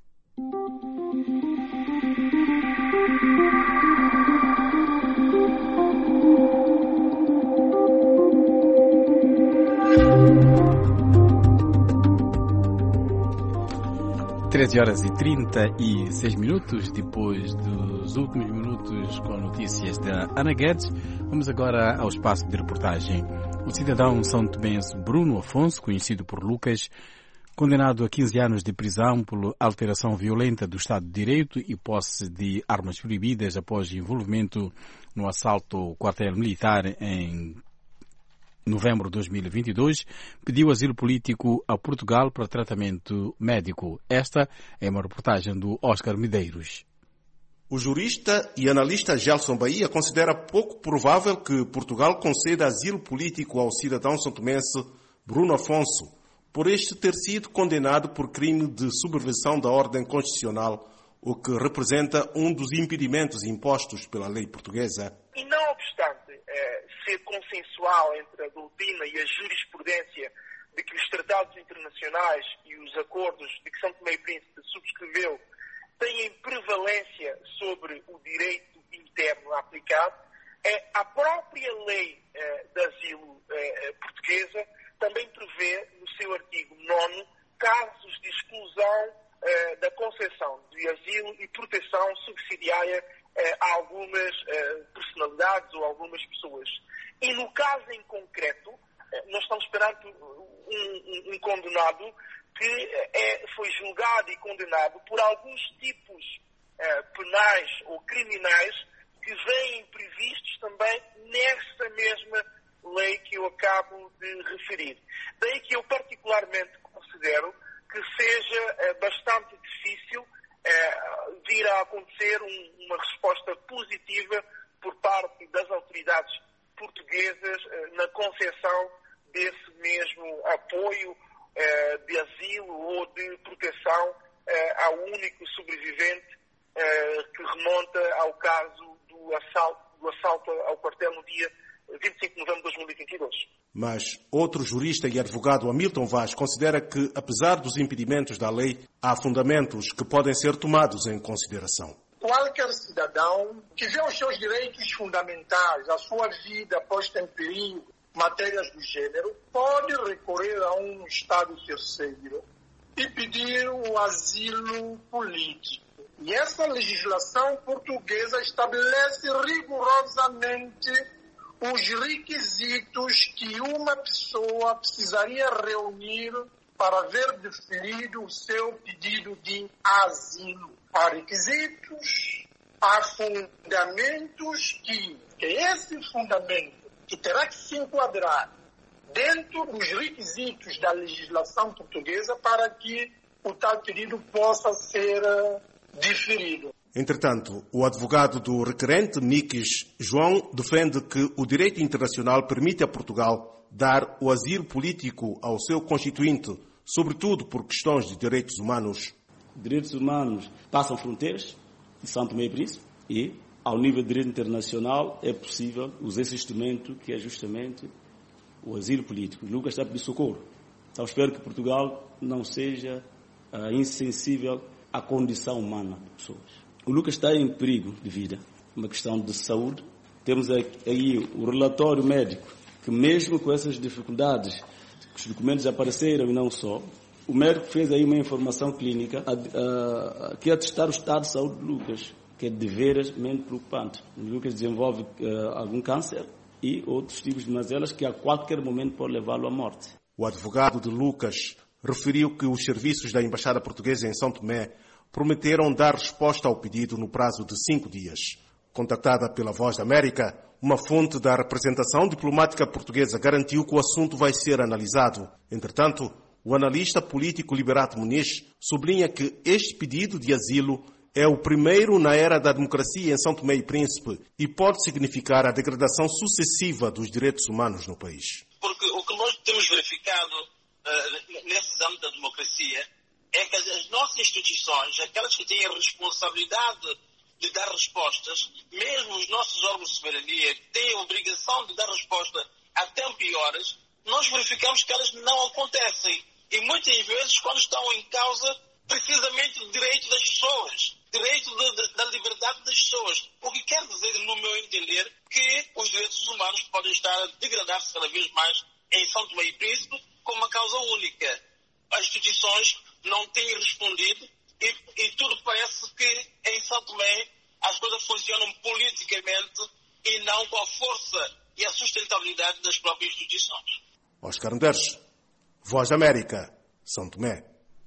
treze horas e trinta e seis minutos, depois dos últimos minutos com notícias da Ana Guedes, vamos agora ao espaço de reportagem. O cidadão são-tomense Bruno Afonso, conhecido por Lucas, condenado a quinze anos de prisão por alteração violenta do Estado de Direito e posse de armas proibidas após envolvimento no assalto ao quartel militar em novembro de dois mil e vinte e dois, pediu asilo político a Portugal para tratamento médico. Esta é uma reportagem do Oscar Medeiros. O jurista e analista Gelson Bahia considera pouco provável que Portugal conceda asilo político ao cidadão santomense Bruno Afonso, por este ter sido condenado por crime de subversão da ordem constitucional, o que representa um dos impedimentos impostos pela lei portuguesa. E não obstante é, ser consensual entre a doutrina e a jurisprudência de que os tratados internacionais e os acordos de que São Tomé e Príncipe subscreveu têm prevalência sobre o direito interno aplicado, é, a própria lei é, de asilo é, portuguesa também prevê no seu artigo nono casos de exclusão é, da concessão de asilo e proteção subsidiária a algumas uh, personalidades ou algumas pessoas. E no caso em concreto, uh, nós estamos perante um, um, um condenado que uh, é, foi julgado e condenado por alguns tipos uh, penais ou criminais que vêm previstos também nessa mesma lei que eu acabo de referir. Daí que eu particularmente considero que seja uh, bastante difícil É, vir a acontecer um, uma resposta positiva por parte das autoridades portuguesas é, na concessão desse mesmo apoio é, de asilo ou de proteção é, ao único sobrevivente é, que remonta ao caso do assalto, do assalto ao quartel no dia vinte e cinco de novembro de dois mil e vinte e dois. Mas outro jurista e advogado, Hamilton Vaz, considera que, apesar dos impedimentos da lei, há fundamentos que podem ser tomados em consideração. Qualquer cidadão que vê os seus direitos fundamentais, a sua vida posta em perigo, matérias do gênero, pode recorrer a um Estado terceiro e pedir o asilo político. E essa legislação portuguesa estabelece rigorosamente os requisitos que uma pessoa precisaria reunir para ver deferido o seu pedido de asilo. Há requisitos, há fundamentos que, que esse fundamento que terá que se enquadrar dentro dos requisitos da legislação portuguesa para que o tal pedido possa ser diferido. Entretanto, o advogado do requerente, Mikis João, defende que o direito internacional permite a Portugal dar o asilo político ao seu constituinte, sobretudo por questões de direitos humanos. Direitos humanos passam fronteiras de São Tomé e Príncipe e, ao nível de direito internacional, é possível usar esse instrumento que é justamente o asilo político. Lucas está a pedir socorro. Então espero que Portugal não seja uh, insensível à condição humana das pessoas. O Lucas está em perigo de vida, uma questão de saúde, temos aí o relatório médico, que mesmo com essas dificuldades, os documentos apareceram e não só, o médico fez aí uma informação clínica a, a, a, que atestar o estado de saúde de Lucas, que é de veras muito preocupante. O Lucas desenvolve uh, algum câncer e outros tipos de mazelas que a qualquer momento pode levá-lo à morte. O advogado de Lucas referiu que os serviços da Embaixada Portuguesa em São Tomé prometeram dar resposta ao pedido no prazo de cinco dias. Contactada pela Voz da América, uma fonte da representação diplomática portuguesa garantiu que o assunto vai ser analisado. Entretanto, o analista político Liberato Muniz sublinha que este pedido de asilo é o primeiro na era da democracia em São Tomé e Príncipe e pode significar a degradação sucessiva dos direitos humanos no país. Porque o que nós temos verificado uh, nesse âmbito da democracia é que as nossas instituições, aquelas que têm a responsabilidade de dar respostas, mesmo os nossos órgãos de soberania, que têm a obrigação de dar resposta a tempo e horas, nós verificamos que elas não acontecem. E muitas vezes, quando estão em causa precisamente o direito das pessoas, direito de, de, da liberdade das pessoas. O que quer dizer, no meu entender, que os direitos humanos podem estar a degradar-se cada vez mais em São Tomé e Príncipe como uma causa única. As instituições não têm respondido e, e tudo parece que em São Tomé as coisas funcionam politicamente e não com a força e a sustentabilidade das próprias instituições. Oscar Anderes, Voz da América, São Tomé.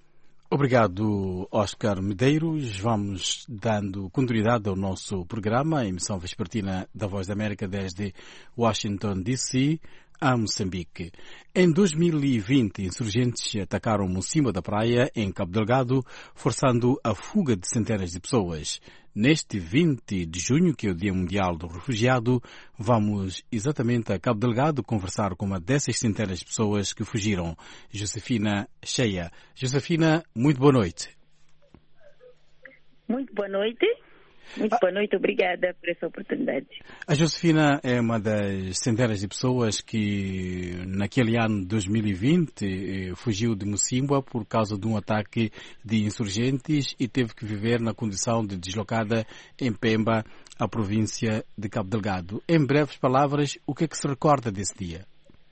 Obrigado, Oscar Medeiros. Vamos dando continuidade ao nosso programa, a emissão vespertina da Voz da América desde Washington, D C, a Moçambique. Em dois mil e vinte, insurgentes atacaram Mocimboa da Praia, em Cabo Delgado, forçando a fuga de centenas de pessoas. Neste vinte de junho, que é o Dia Mundial do Refugiado, vamos exatamente a Cabo Delgado conversar com uma dessas centenas de pessoas que fugiram. Josefina Cheia. Josefina, muito boa noite. Muito boa noite. Muito boa noite, obrigada por essa oportunidade. A Josefina é uma das centenas de pessoas que naquele ano de dois mil e vinte fugiu de Mocimboa por causa de um ataque de insurgentes e teve que viver na condição de deslocada em Pemba, a província de Cabo Delgado. Em breves palavras, o que é que se recorda desse dia?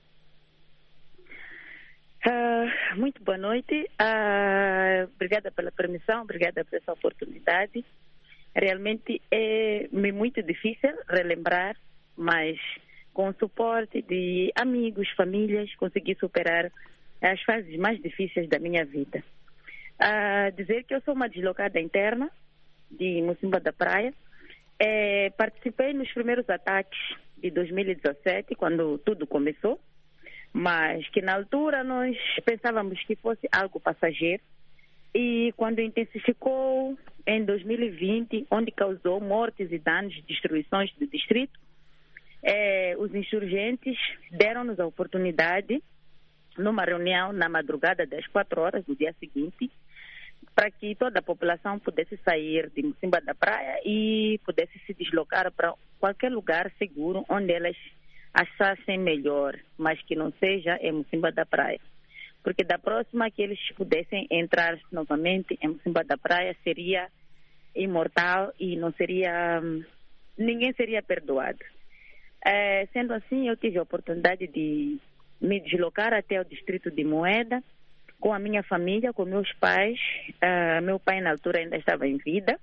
Uh, muito boa noite. Uh, obrigada pela permissão, obrigada por essa oportunidade. Realmente é muito difícil relembrar, mas com o suporte de amigos, famílias, consegui superar as fases mais difíceis da minha vida. A dizer que eu sou uma deslocada interna de Mocimboa da Praia. É, participei nos primeiros ataques de dois mil e dezassete, quando tudo começou, mas que na altura nós pensávamos que fosse algo passageiro. E quando intensificou em dois mil e vinte, onde causou mortes e danos, destruições do distrito, eh, os insurgentes deram-nos a oportunidade, numa reunião na madrugada das quatro horas do dia seguinte, para que toda a população pudesse sair de Mocimboa da Praia e pudesse se deslocar para qualquer lugar seguro onde elas achassem melhor, mas que não seja em Mocimboa da Praia. Porque da próxima que eles pudessem entrar novamente em Mocimboa da Praia seria imortal e não seria, ninguém seria perdoado. É, sendo assim, eu tive a oportunidade de me deslocar até o distrito de Moeda com a minha família, com meus pais. Uh, meu pai na altura ainda estava em vida.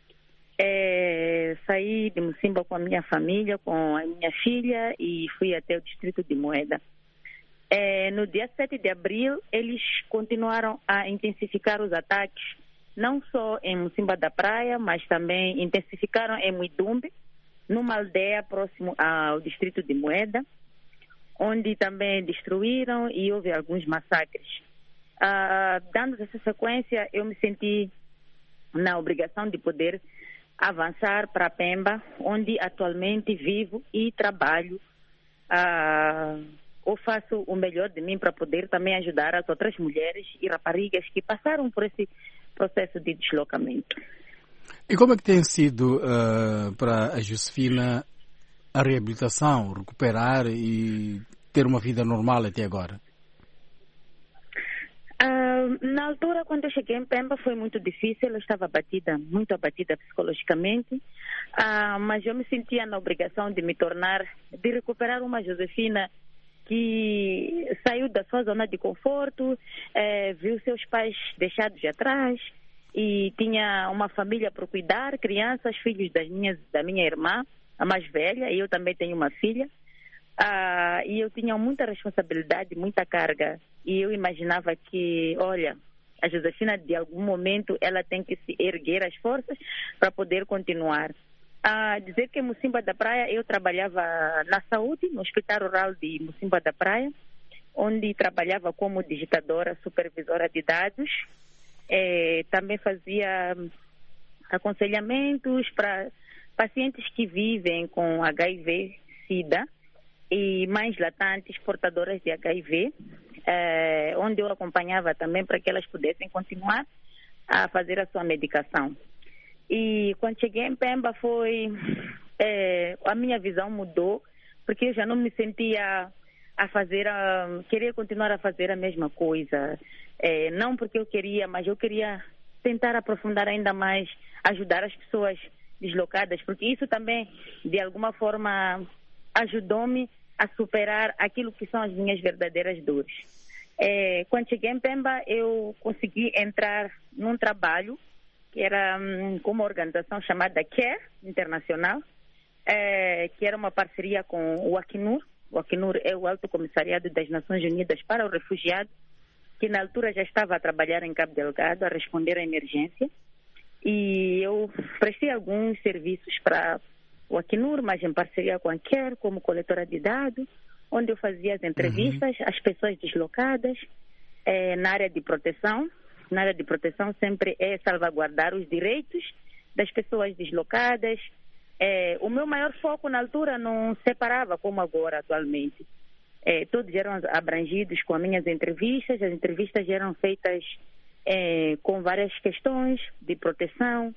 É, saí de Mocimboa com a minha família, com a minha filha e fui até o distrito de Moeda. É, no dia sete de abril, eles continuaram a intensificar os ataques, não só em Mocimboa da Praia, mas também intensificaram em Muidumbe, numa aldeia próximo ao distrito de Moeda, onde também destruíram e houve alguns massacres. Ah, dando essa sequência, eu me senti na obrigação de poder avançar para Pemba, onde atualmente vivo e trabalho. Ah, eu faço o melhor de mim para poder também ajudar as outras mulheres e raparigas que passaram por esse processo de deslocamento. E como é que tem sido uh, para a Josefina a reabilitação, recuperar e ter uma vida normal até agora? Uh, na altura, quando eu cheguei em Pemba, foi muito difícil. Eu estava abatida, muito abatida psicologicamente, uh, mas eu me sentia na obrigação de me tornar, de recuperar uma Josefina que saiu da sua zona de conforto, eh, viu seus pais deixados de atrás e tinha uma família para cuidar, crianças, filhos das minhas, da minha irmã, a mais velha, e eu também tenho uma filha. Uh, e eu tinha muita responsabilidade, muita carga. E eu imaginava que, olha, a Josefina, de algum momento, ela tem que se erguer as forças para poder continuar. Uh, dizer que em Mocimba da Praia, eu trabalhava na saúde, no Hospital Rural de Mocimba da Praia, onde trabalhava como digitadora, supervisora de dados. Eh, também fazia aconselhamentos para pacientes que vivem com H I V, SIDA, e mães latantes portadoras de H I V, eh, onde eu acompanhava também para que elas pudessem continuar a fazer a sua medicação. E quando cheguei em Pemba foi, eh, a minha visão mudou, porque eu já não me sentia a fazer, a, queria continuar a fazer a mesma coisa. Eh, não porque eu queria, mas eu queria tentar aprofundar ainda mais, ajudar as pessoas deslocadas, porque isso também, de alguma forma, ajudou-me a superar aquilo que são as minhas verdadeiras dores. É, quando cheguei em Pemba, eu consegui entrar num trabalho que era hum, com uma organização chamada CARE Internacional, é, que era uma parceria com o Acnur. O Acnur é o Alto Comissariado das Nações Unidas para o Refugiado, que na altura já estava a trabalhar em Cabo Delgado, a responder à emergência. E eu prestei alguns serviços para o Acnur, mas em parceria com a CARE, como coletora de dados, onde eu fazia as entrevistas às uhum. pessoas deslocadas eh, na área de proteção. Na área de proteção sempre é salvaguardar os direitos das pessoas deslocadas. Eh, o meu maior foco na altura não separava como agora atualmente. Eh, todos eram abrangidos com as minhas entrevistas. As entrevistas eram feitas eh, com várias questões de proteção,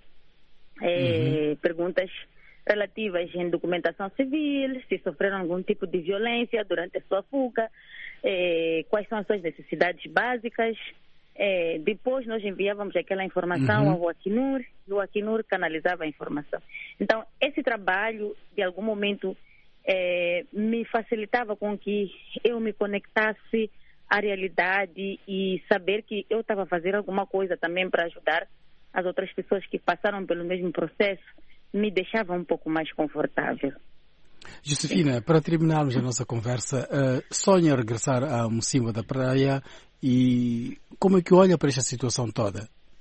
eh, uhum. perguntas relativas em documentação civil, se sofreram algum tipo de violência durante a sua fuga, eh, quais são as suas necessidades básicas. Eh, depois nós enviávamos aquela informação uhum. ao Acnur e o Acnur canalizava a informação. Então, esse trabalho, de algum momento, eh, me facilitava com que eu me conectasse à realidade e saber que eu estava a fazer alguma coisa também para ajudar as outras pessoas que passaram pelo mesmo processo, me deixava um pouco mais confortável. Josefina, para terminarmos a nossa conversa, uh, sonha regressar a Mocimba da Praia e como é que olha para esta situação toda?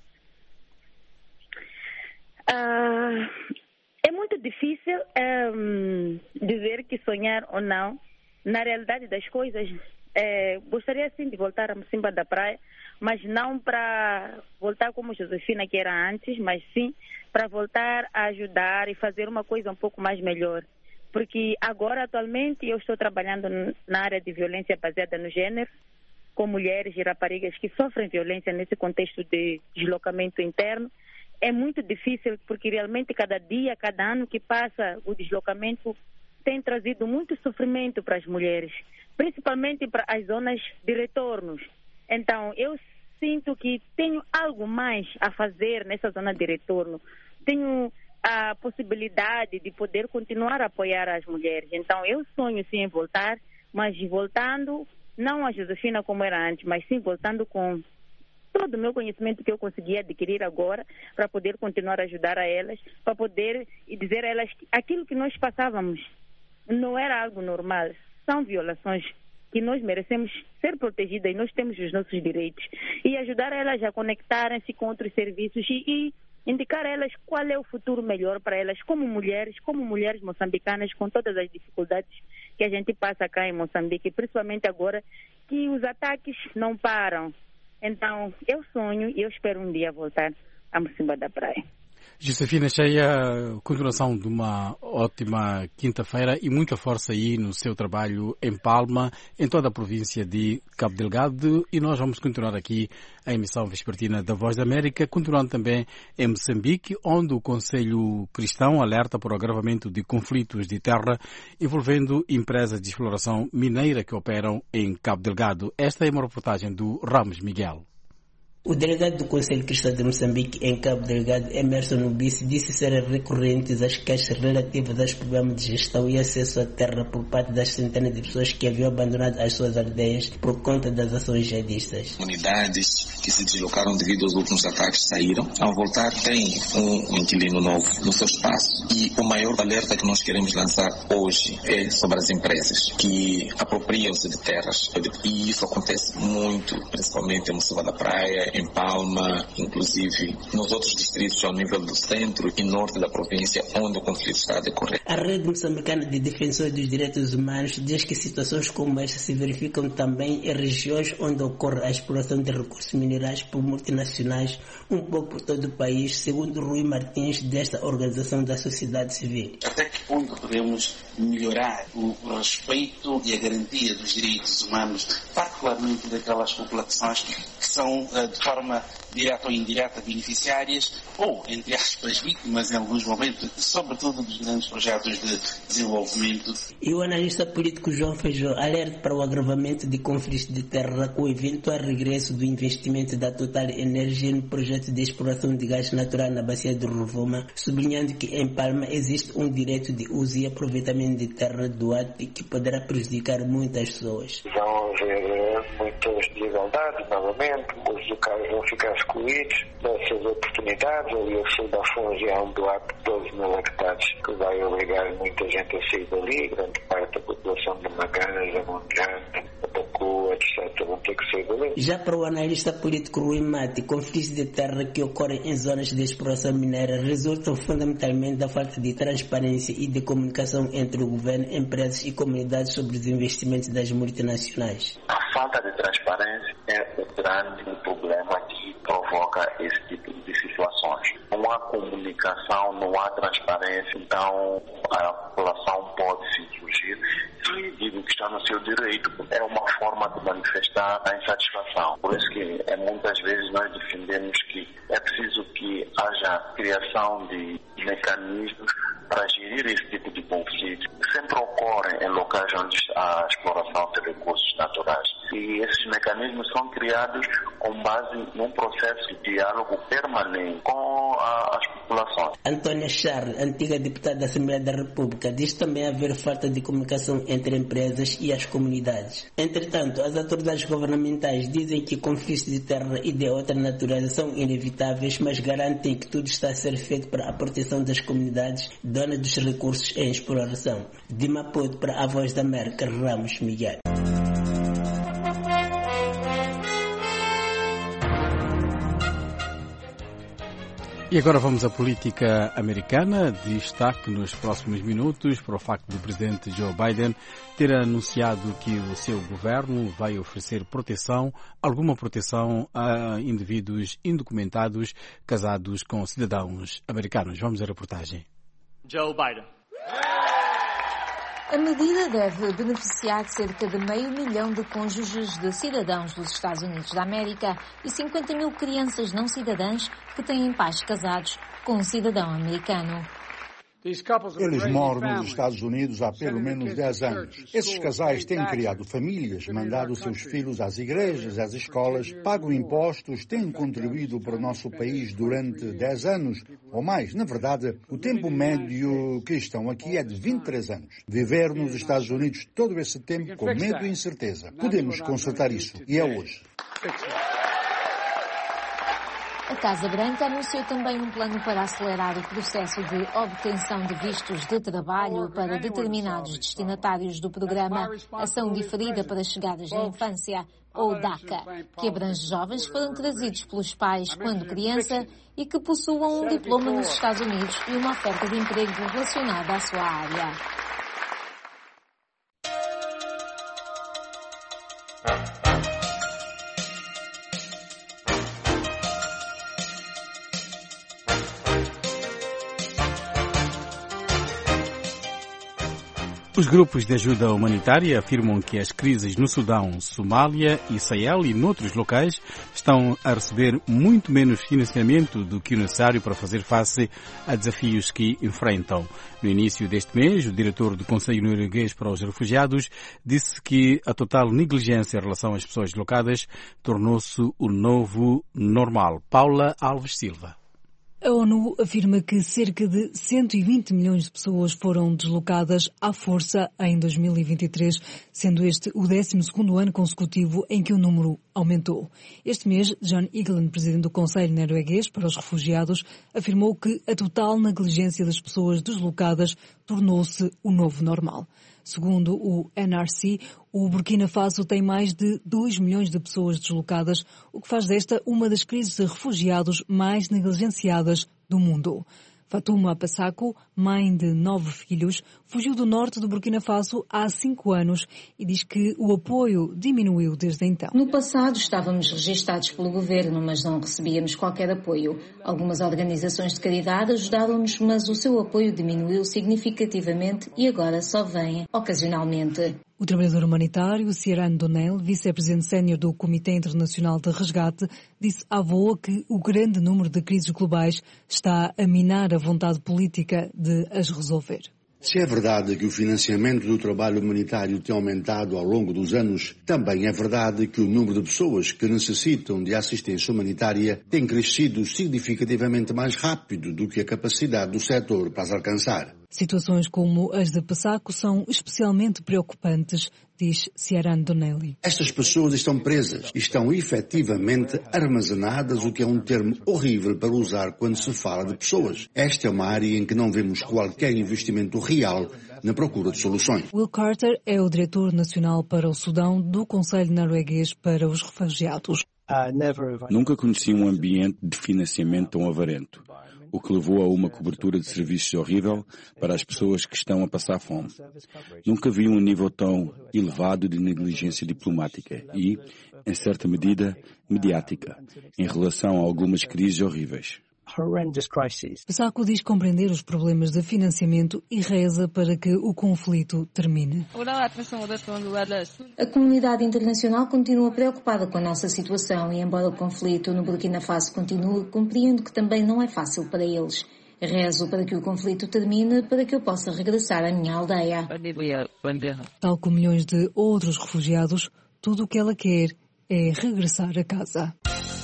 Uh, é muito difícil um, dizer que sonhar ou não. Na realidade das coisas, eh, gostaria sim de voltar a Mocimba da Praia, mas não para voltar como Josefina que era antes, mas sim para voltar a ajudar e fazer uma coisa um pouco mais melhor. Porque agora, atualmente, eu estou trabalhando na área de violência baseada no gênero, com mulheres e raparigas que sofrem violência nesse contexto de deslocamento interno. É muito difícil porque realmente cada dia, cada ano que passa, o deslocamento tem trazido muito sofrimento para as mulheres, principalmente para as zonas de retornos. Então, eu sinto que tenho algo mais a fazer nessa zona de retorno. Tenho a possibilidade de poder continuar a apoiar as mulheres. Então, eu sonho sim em voltar, mas voltando, não a Josefina como era antes, mas sim voltando com todo o meu conhecimento que eu consegui adquirir agora, para poder continuar a ajudar a elas, para poder dizer a elas que aquilo que nós passávamos não era algo normal, são violações que nós merecemos ser protegidas e nós temos os nossos direitos. E ajudar elas a conectarem-se com outros serviços e, e indicar a elas qual é o futuro melhor para elas como mulheres, como mulheres moçambicanas, com todas as dificuldades que a gente passa cá em Moçambique, principalmente agora que os ataques não param. Então, eu sonho e eu espero um dia voltar a Mocimba da Praia. Josefina Cheia, continuação de uma ótima quinta-feira e muita força aí no seu trabalho em Palma, em toda a província de Cabo Delgado, e nós vamos continuar aqui a emissão vespertina da Voz da América, continuando também em Moçambique, onde o Conselho Cristão alerta para o agravamento de conflitos de terra envolvendo empresas de exploração mineira que operam em Cabo Delgado. Esta é uma reportagem do Ramos Miguel. O delegado do Conselho Cristão de Moçambique em Cabo Delgado, Emerson Nubice, disse serem recorrentes as queixas relativas aos problemas de gestão e acesso à terra por parte das centenas de pessoas que haviam abandonado as suas aldeias por conta das ações jihadistas. Comunidades que se deslocaram devido aos últimos ataques saíram. Ao voltar, tem um inquilino novo no seu espaço. E o maior alerta que nós queremos lançar hoje é sobre as empresas que apropriam-se de terras. E isso acontece muito, principalmente em Mocíva da Praia, em Palma, inclusive nos outros distritos ao nível do centro e norte da província, onde o conflito está a decorrer. A Rede Moçambicana de Defensores dos Direitos Humanos diz que situações como esta se verificam também em regiões onde ocorre a exploração de recursos minerais por multinacionais, um pouco por todo o país, segundo Rui Martins, desta Organização da Sociedade Civil. Até que ponto podemos melhorar o respeito e a garantia dos direitos humanos, particularmente daquelas populações que são, de forma direta ou indireta, beneficiárias ou, entre aspas, vítimas em alguns momentos, sobretudo dos grandes projetos de desenvolvimento. E o analista político João Feijó alerta para o agravamento de conflitos de terra com o eventual regresso do investimento da Total Energia no projeto de exploração de gás natural na bacia do Rovuma, sublinhando que em Palma existe um direito de uso e aproveitamento de terra doado que poderá prejudicar muitas pessoas. Vão haver muitas desigualdades novamente, os locais vão ficar excluídos dessas oportunidades. Ali ao sul da Fungi há um doato de doze mil hectares que vai obrigar muita gente a sair dali, grande parte da população de Maganas, Amonjana, Abacu, etcétera vão ter que sair dali. Já para o analista político Rui Mati, conflitos de terra que ocorrem em zonas de exploração mineira resultam fundamentalmente da falta de transparência e de comunicação entre o governo, empresas e comunidades sobre os investimentos das multinacionais. A falta de transparência é o grande problema que provoca esse tipo de situações. Não há comunicação, não há transparência, então a população pode se insurgir. E digo que está no seu direito, é uma forma de manifestar a insatisfação. Por isso que é, muitas vezes nós defendemos que é preciso que haja criação de mecanismos para gerir esse tipo de conflitos, que sempre ocorrem em locais onde há a exploração de recursos naturais. E esses mecanismos são criados com base num processo de diálogo permanente com a, as populações. Antônia Charles, antiga deputada da Assembleia da República, diz também haver falta de comunicação entre empresas e as comunidades. Entretanto, as autoridades governamentais dizem que conflitos de terra e de outra natureza são inevitáveis, mas garantem que tudo está a ser feito para a proteção das comunidades donas dos recursos em exploração. De Maputo para a Voz da América, Ramos Miguel. E agora vamos à política americana. Destaque nos próximos minutos para o facto do presidente Joe Biden ter anunciado que o seu governo vai oferecer proteção, alguma proteção a indivíduos indocumentados casados com cidadãos americanos. Vamos à reportagem. Joe Biden. A medida deve beneficiar cerca de meio milhão de cônjuges de cidadãos dos Estados Unidos da América e cinquenta mil crianças não cidadãs que têm pais casados com um cidadão americano. Eles moram nos Estados Unidos há pelo menos dez anos. Esses casais têm criado famílias, mandado seus filhos às igrejas, às escolas, pagam impostos, têm contribuído para o nosso país durante dez anos ou mais. Na verdade, o tempo médio que estão aqui é de vinte e três anos. Viver nos Estados Unidos todo esse tempo com medo e incerteza. Podemos consertar isso, e é hoje. A Casa Branca anunciou também um plano para acelerar o processo de obtenção de vistos de trabalho para determinados destinatários do programa Ação Diferida para Chegadas na Infância, ou DACA, que abrange jovens que foram trazidos pelos pais quando criança e que possuam um diploma nos Estados Unidos e uma oferta de emprego relacionada à sua área. Os grupos de ajuda humanitária afirmam que as crises no Sudão, Somália e Sahel e noutros locais estão a receber muito menos financiamento do que o necessário para fazer face a desafios que enfrentam. No início deste mês, o diretor do Conselho Norueguês para os Refugiados disse que a total negligência em relação às pessoas deslocadas tornou-se o novo normal. Paula Alves Silva. A ONU afirma que cerca de cento e vinte milhões de pessoas foram deslocadas à força em dois mil e vinte e três, sendo este o décimo segundo ano consecutivo em que o número aumentou. Este mês, John Egeland, presidente do Conselho Norueguês para os Refugiados, afirmou que a total negligência das pessoas deslocadas tornou-se o novo normal. Segundo o N R C, o Burkina Faso tem mais de dois milhões de pessoas deslocadas, o que faz desta uma das crises de refugiados mais negligenciadas do mundo. Fatouma Passako, mãe de nove filhos, fugiu do norte do Burkina Faso há cinco anos e diz que o apoio diminuiu desde então. No passado estávamos registados pelo governo, mas não recebíamos qualquer apoio. Algumas organizações de caridade ajudaram-nos, mas o seu apoio diminuiu significativamente e agora só vem ocasionalmente. O trabalhador humanitário Ciaran Donnell, vice-presidente sénior do Comitê Internacional de Resgate, disse à V O A que o grande número de crises globais está a minar a vontade política de as resolver. Se é verdade que o financiamento do trabalho humanitário tem aumentado ao longo dos anos, também é verdade que o número de pessoas que necessitam de assistência humanitária tem crescido significativamente mais rápido do que a capacidade do setor para as alcançar. Situações como as de Passako são especialmente preocupantes, diz Ciaran Donnelly. Estas pessoas estão presas, estão efetivamente armazenadas, o que é um termo horrível para usar quando se fala de pessoas. Esta é uma área em que não vemos qualquer investimento real na procura de soluções. Will Carter é o diretor nacional para o Sudão do Conselho Norueguês para os Refugiados. Nunca conheci um ambiente de financiamento tão avarento, o que levou a uma cobertura de serviços horrível para as pessoas que estão a passar fome. Nunca vi um nível tão elevado de negligência diplomática e, em certa medida, mediática, em relação a algumas crises horríveis. Passako diz compreender os problemas de financiamento e reza para que o conflito termine. A comunidade internacional continua preocupada com a nossa situação e, embora o conflito no Burkina Faso continue, compreendo que também não é fácil para eles. Rezo para que o conflito termine, para que eu possa regressar à minha aldeia. Tal como milhões de outros refugiados, tudo o que ela quer é regressar a casa.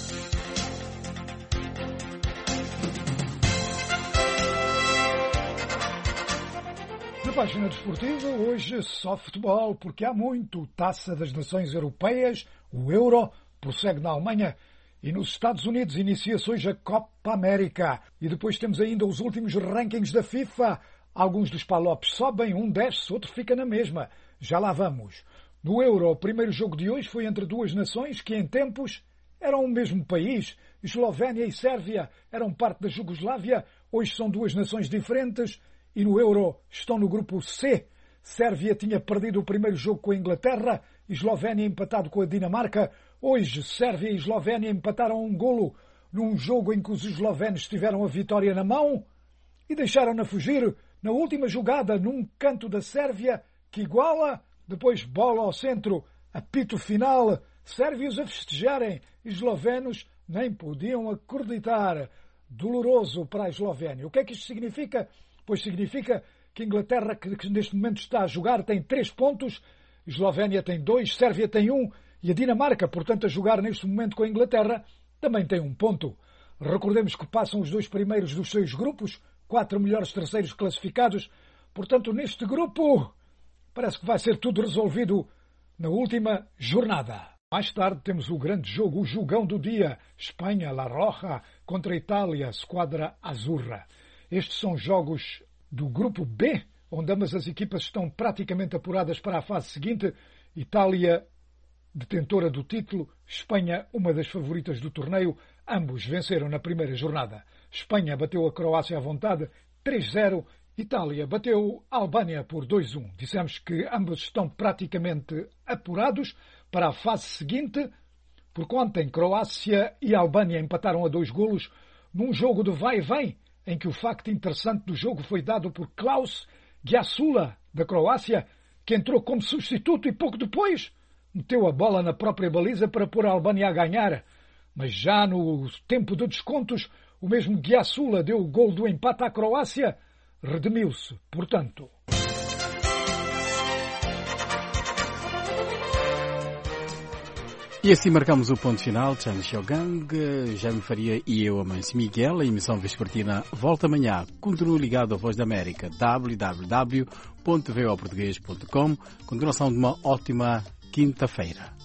Na página desportiva, hoje só futebol, porque há muito. Taça das Nações Europeias, o Euro, prossegue na Alemanha e nos Estados Unidos inicia-se hoje a Copa América. E depois temos ainda os últimos rankings da FIFA. Alguns dos palopes sobem, um desce, outro fica na mesma. Já lá vamos. No Euro, o primeiro jogo de hoje foi entre duas nações que em tempos eram o mesmo país. Eslovénia e Sérvia eram parte da Jugoslávia, hoje são duas nações diferentes. E no Euro estão no grupo C. Sérvia tinha perdido o primeiro jogo com a Inglaterra, Eslovénia empatado com a Dinamarca. Hoje, Sérvia e Eslovénia empataram um golo num jogo em que os eslovenos tiveram a vitória na mão e deixaram-na fugir na última jogada num canto da Sérvia que iguala, depois bola ao centro, apito final, sérvios a festejarem, eslovenos nem podiam acreditar. Doloroso para a Eslovénia. O que é que isto significa? Pois significa que a Inglaterra, que neste momento está a jogar, tem três pontos, Eslovénia tem dois, Sérvia tem um e a Dinamarca, portanto, a jogar neste momento com a Inglaterra, também tem um ponto. Recordemos que passam os dois primeiros dos seus grupos, quatro melhores terceiros classificados. Portanto, neste grupo, parece que vai ser tudo resolvido na última jornada. Mais tarde temos o grande jogo, o jogão do dia, Espanha, La Roja, contra a Itália, Squadra Azzurra. Estes são jogos do grupo B, onde ambas as equipas estão praticamente apuradas para a fase seguinte. Itália, detentora do título, Espanha, uma das favoritas do torneio. Ambos venceram na primeira jornada. Espanha bateu a Croácia à vontade, três zero. Itália bateu a Albânia por dois um. Dissemos que ambos estão praticamente apurados para a fase seguinte, porque ontem Croácia e Albânia empataram a dois golos num jogo de vai e vem, em que o facto interessante do jogo foi dado por Klaus, Gyasula, da Croácia, que entrou como substituto e pouco depois meteu a bola na própria baliza para pôr a Albânia a ganhar. Mas já no tempo de descontos, o mesmo Gyasula deu o gol do empate à Croácia. Redimiu-se, portanto. E assim marcamos o ponto final. Chan Xiaogang, Jaime Faria e eu, Amancio Miguel. A emissão vespertina volta amanhã. Continue ligado à Voz da América. w w w ponto v o português ponto com. Continuação de uma ótima quinta-feira.